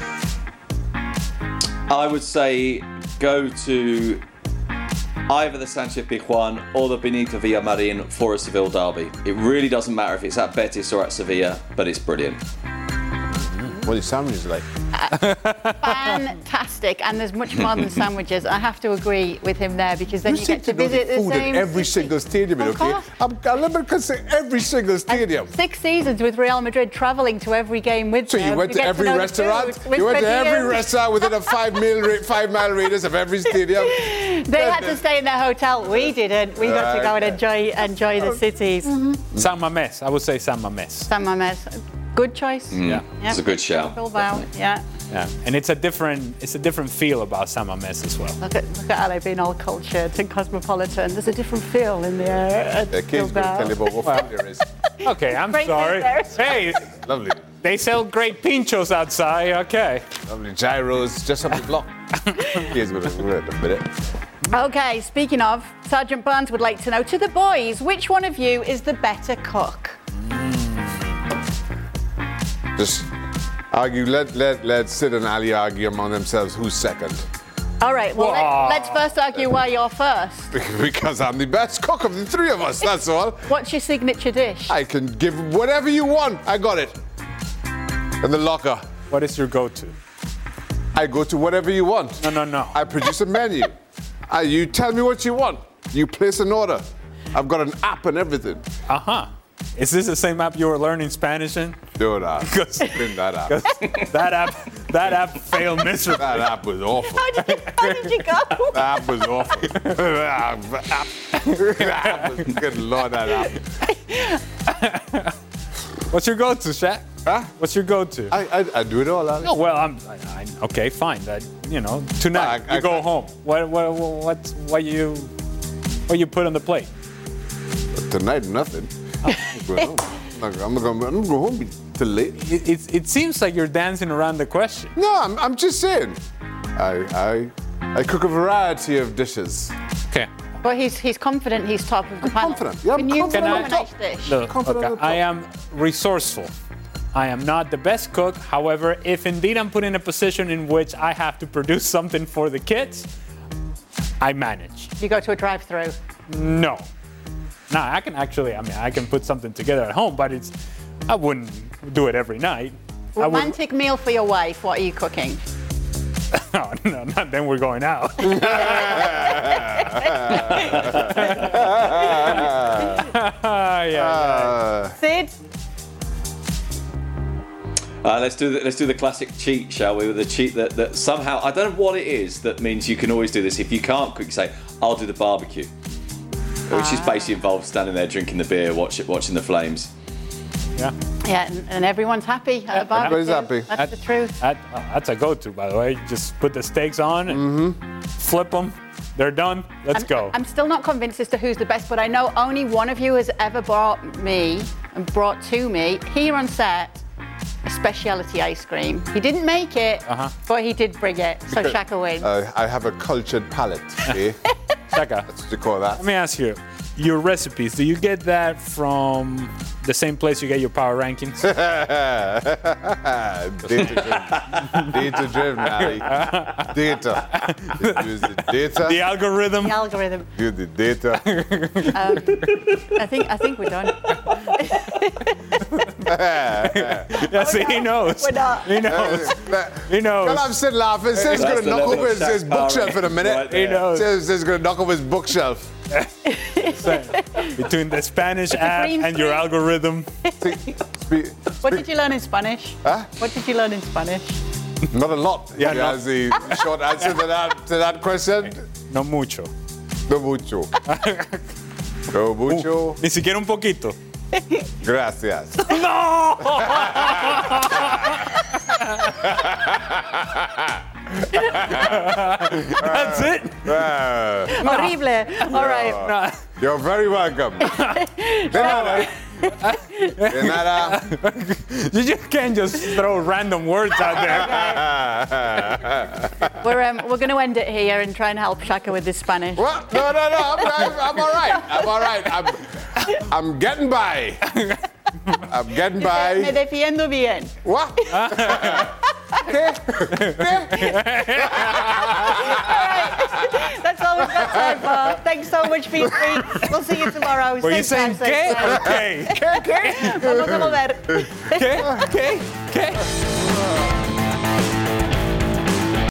I would say go to either the Sanchez Pizjuan or the Benito Villamarin for a Seville derby. It really doesn't matter if it's at Betis or at Sevilla, but it's brilliant. What are your sandwiches like? Fantastic, and there's much more than sandwiches. I have to agree with him there, because then you get to visit the food same in every city. single stadium, Of okay? course. I'm limited to say every single stadium. 6 seasons with Real Madrid, traveling to every game with So them. you went to get every know the restaurant? food, You went to every Pedri. restaurant within a 5-mile radius of every stadium? They had to stay in their hotel. We didn't. We got to go and enjoy the cities. San Mamés. I would say San Mamés. San Mamés. Good choice. Yeah. It's a good shout. Bilbao. Yeah. Yeah. And it's a different feel about San Mamés as well. Look at Ale being all cultured and cosmopolitan. There's a different feel in the air at The kids will Bilbao. tell you about what food there is. Okay, I'm Great sorry. bit there. Hey, Lovely. They sell great pinchos outside. Okay. Lovely gyros just up the block. Here's going to wait a minute. Okay, speaking of, Sergeant Barnes would like to know, to the boys, which one of you is the better cook? Just argue. Let Sid and Ali argue among themselves who's second. All right, well, let's first argue why you're first. Because I'm the best cook of the three of us, that's all. What's your signature dish? I can give whatever you want. I got it. In the locker. What is your go-to? I go to whatever you want. No. I produce a menu. You tell me what you want. You place an order. I've got an app and everything. Uh-huh. Is this the same app you were learning Spanish in? No, been that app. That app failed miserably. That app was awful. How did you go? That app was awful. That app was, good Lord, that app. What's your go-to, Shaq? Huh? What's your go-to? I do it all, Alex. No, well, I'm okay, fine. Tonight you go home. What you put on the plate? Tonight, nothing. I'm not going to go home till late. It seems like you're dancing around the question. No, I'm just saying. I cook a variety of dishes. Okay. But he's confident he's top of the panel. Confident. Yeah, I'm Can you confident cook on a top. nice dish? Look, okay, I am resourceful. I am not the best cook. However, if indeed I'm put in a position in which I have to produce something for the kids, I manage. You go to a drive-through? No. No, I can put something together at home, but I wouldn't do it every night. Romantic meal for your wife, what are you cooking? No, not then we're going out. Yeah. Sid? Let's do the classic cheat, shall we? With the cheat that somehow, I don't know what it is that means you can always do this. If you can't cook, you say, I'll do the barbecue. Which is basically involved standing there drinking the beer, watching the flames. Yeah. Yeah, and everyone's happy at a barbecue. Everybody's happy. That's the truth. That's a go-to, by the way. Just put the steaks on and flip them. They're done. Let's go. I'm still not convinced as to who's the best, but I know only one of you has ever brought to me here on set a specialty ice cream. He didn't make it, but he did bring it. So Shaka wins. I have a cultured palate. Eh? Shaka, that's what you call that. Let me ask you, your recipes, do you get that from the same place you get your power rankings? Data-driven, Ali. Data. Use the data. The algorithm. The algorithm. Use the data. I think we're done. Yeah, see, he knows. We're not. He knows. He knows. Well, I'm sitting laughing. Sid's going to knock over his bookshelf in a minute. Right, he knows. Sid's going to knock over his bookshelf. Between the Spanish app and your algorithm. What did you learn in Spanish? Huh? What did you learn in Spanish? Not a lot. Yeah, no. That's the short answer to that question. No mucho. No mucho. No mucho. Ni siquiera un poquito. Gracias. No! That's it? Horrible. All right. No. You're very welcome. You just can't just throw random words out there. We're going to end it here and try and help Shaka with his Spanish. What? No. I'm all right. I'm getting by. I'm getting by. Me defiendo bien. What? Okay. That's all we've got time for. Thanks so much for your tweets. We'll see you tomorrow. Were you saying Stay safe. ¿qué? Okay. Vamos a mover. ¿Qué?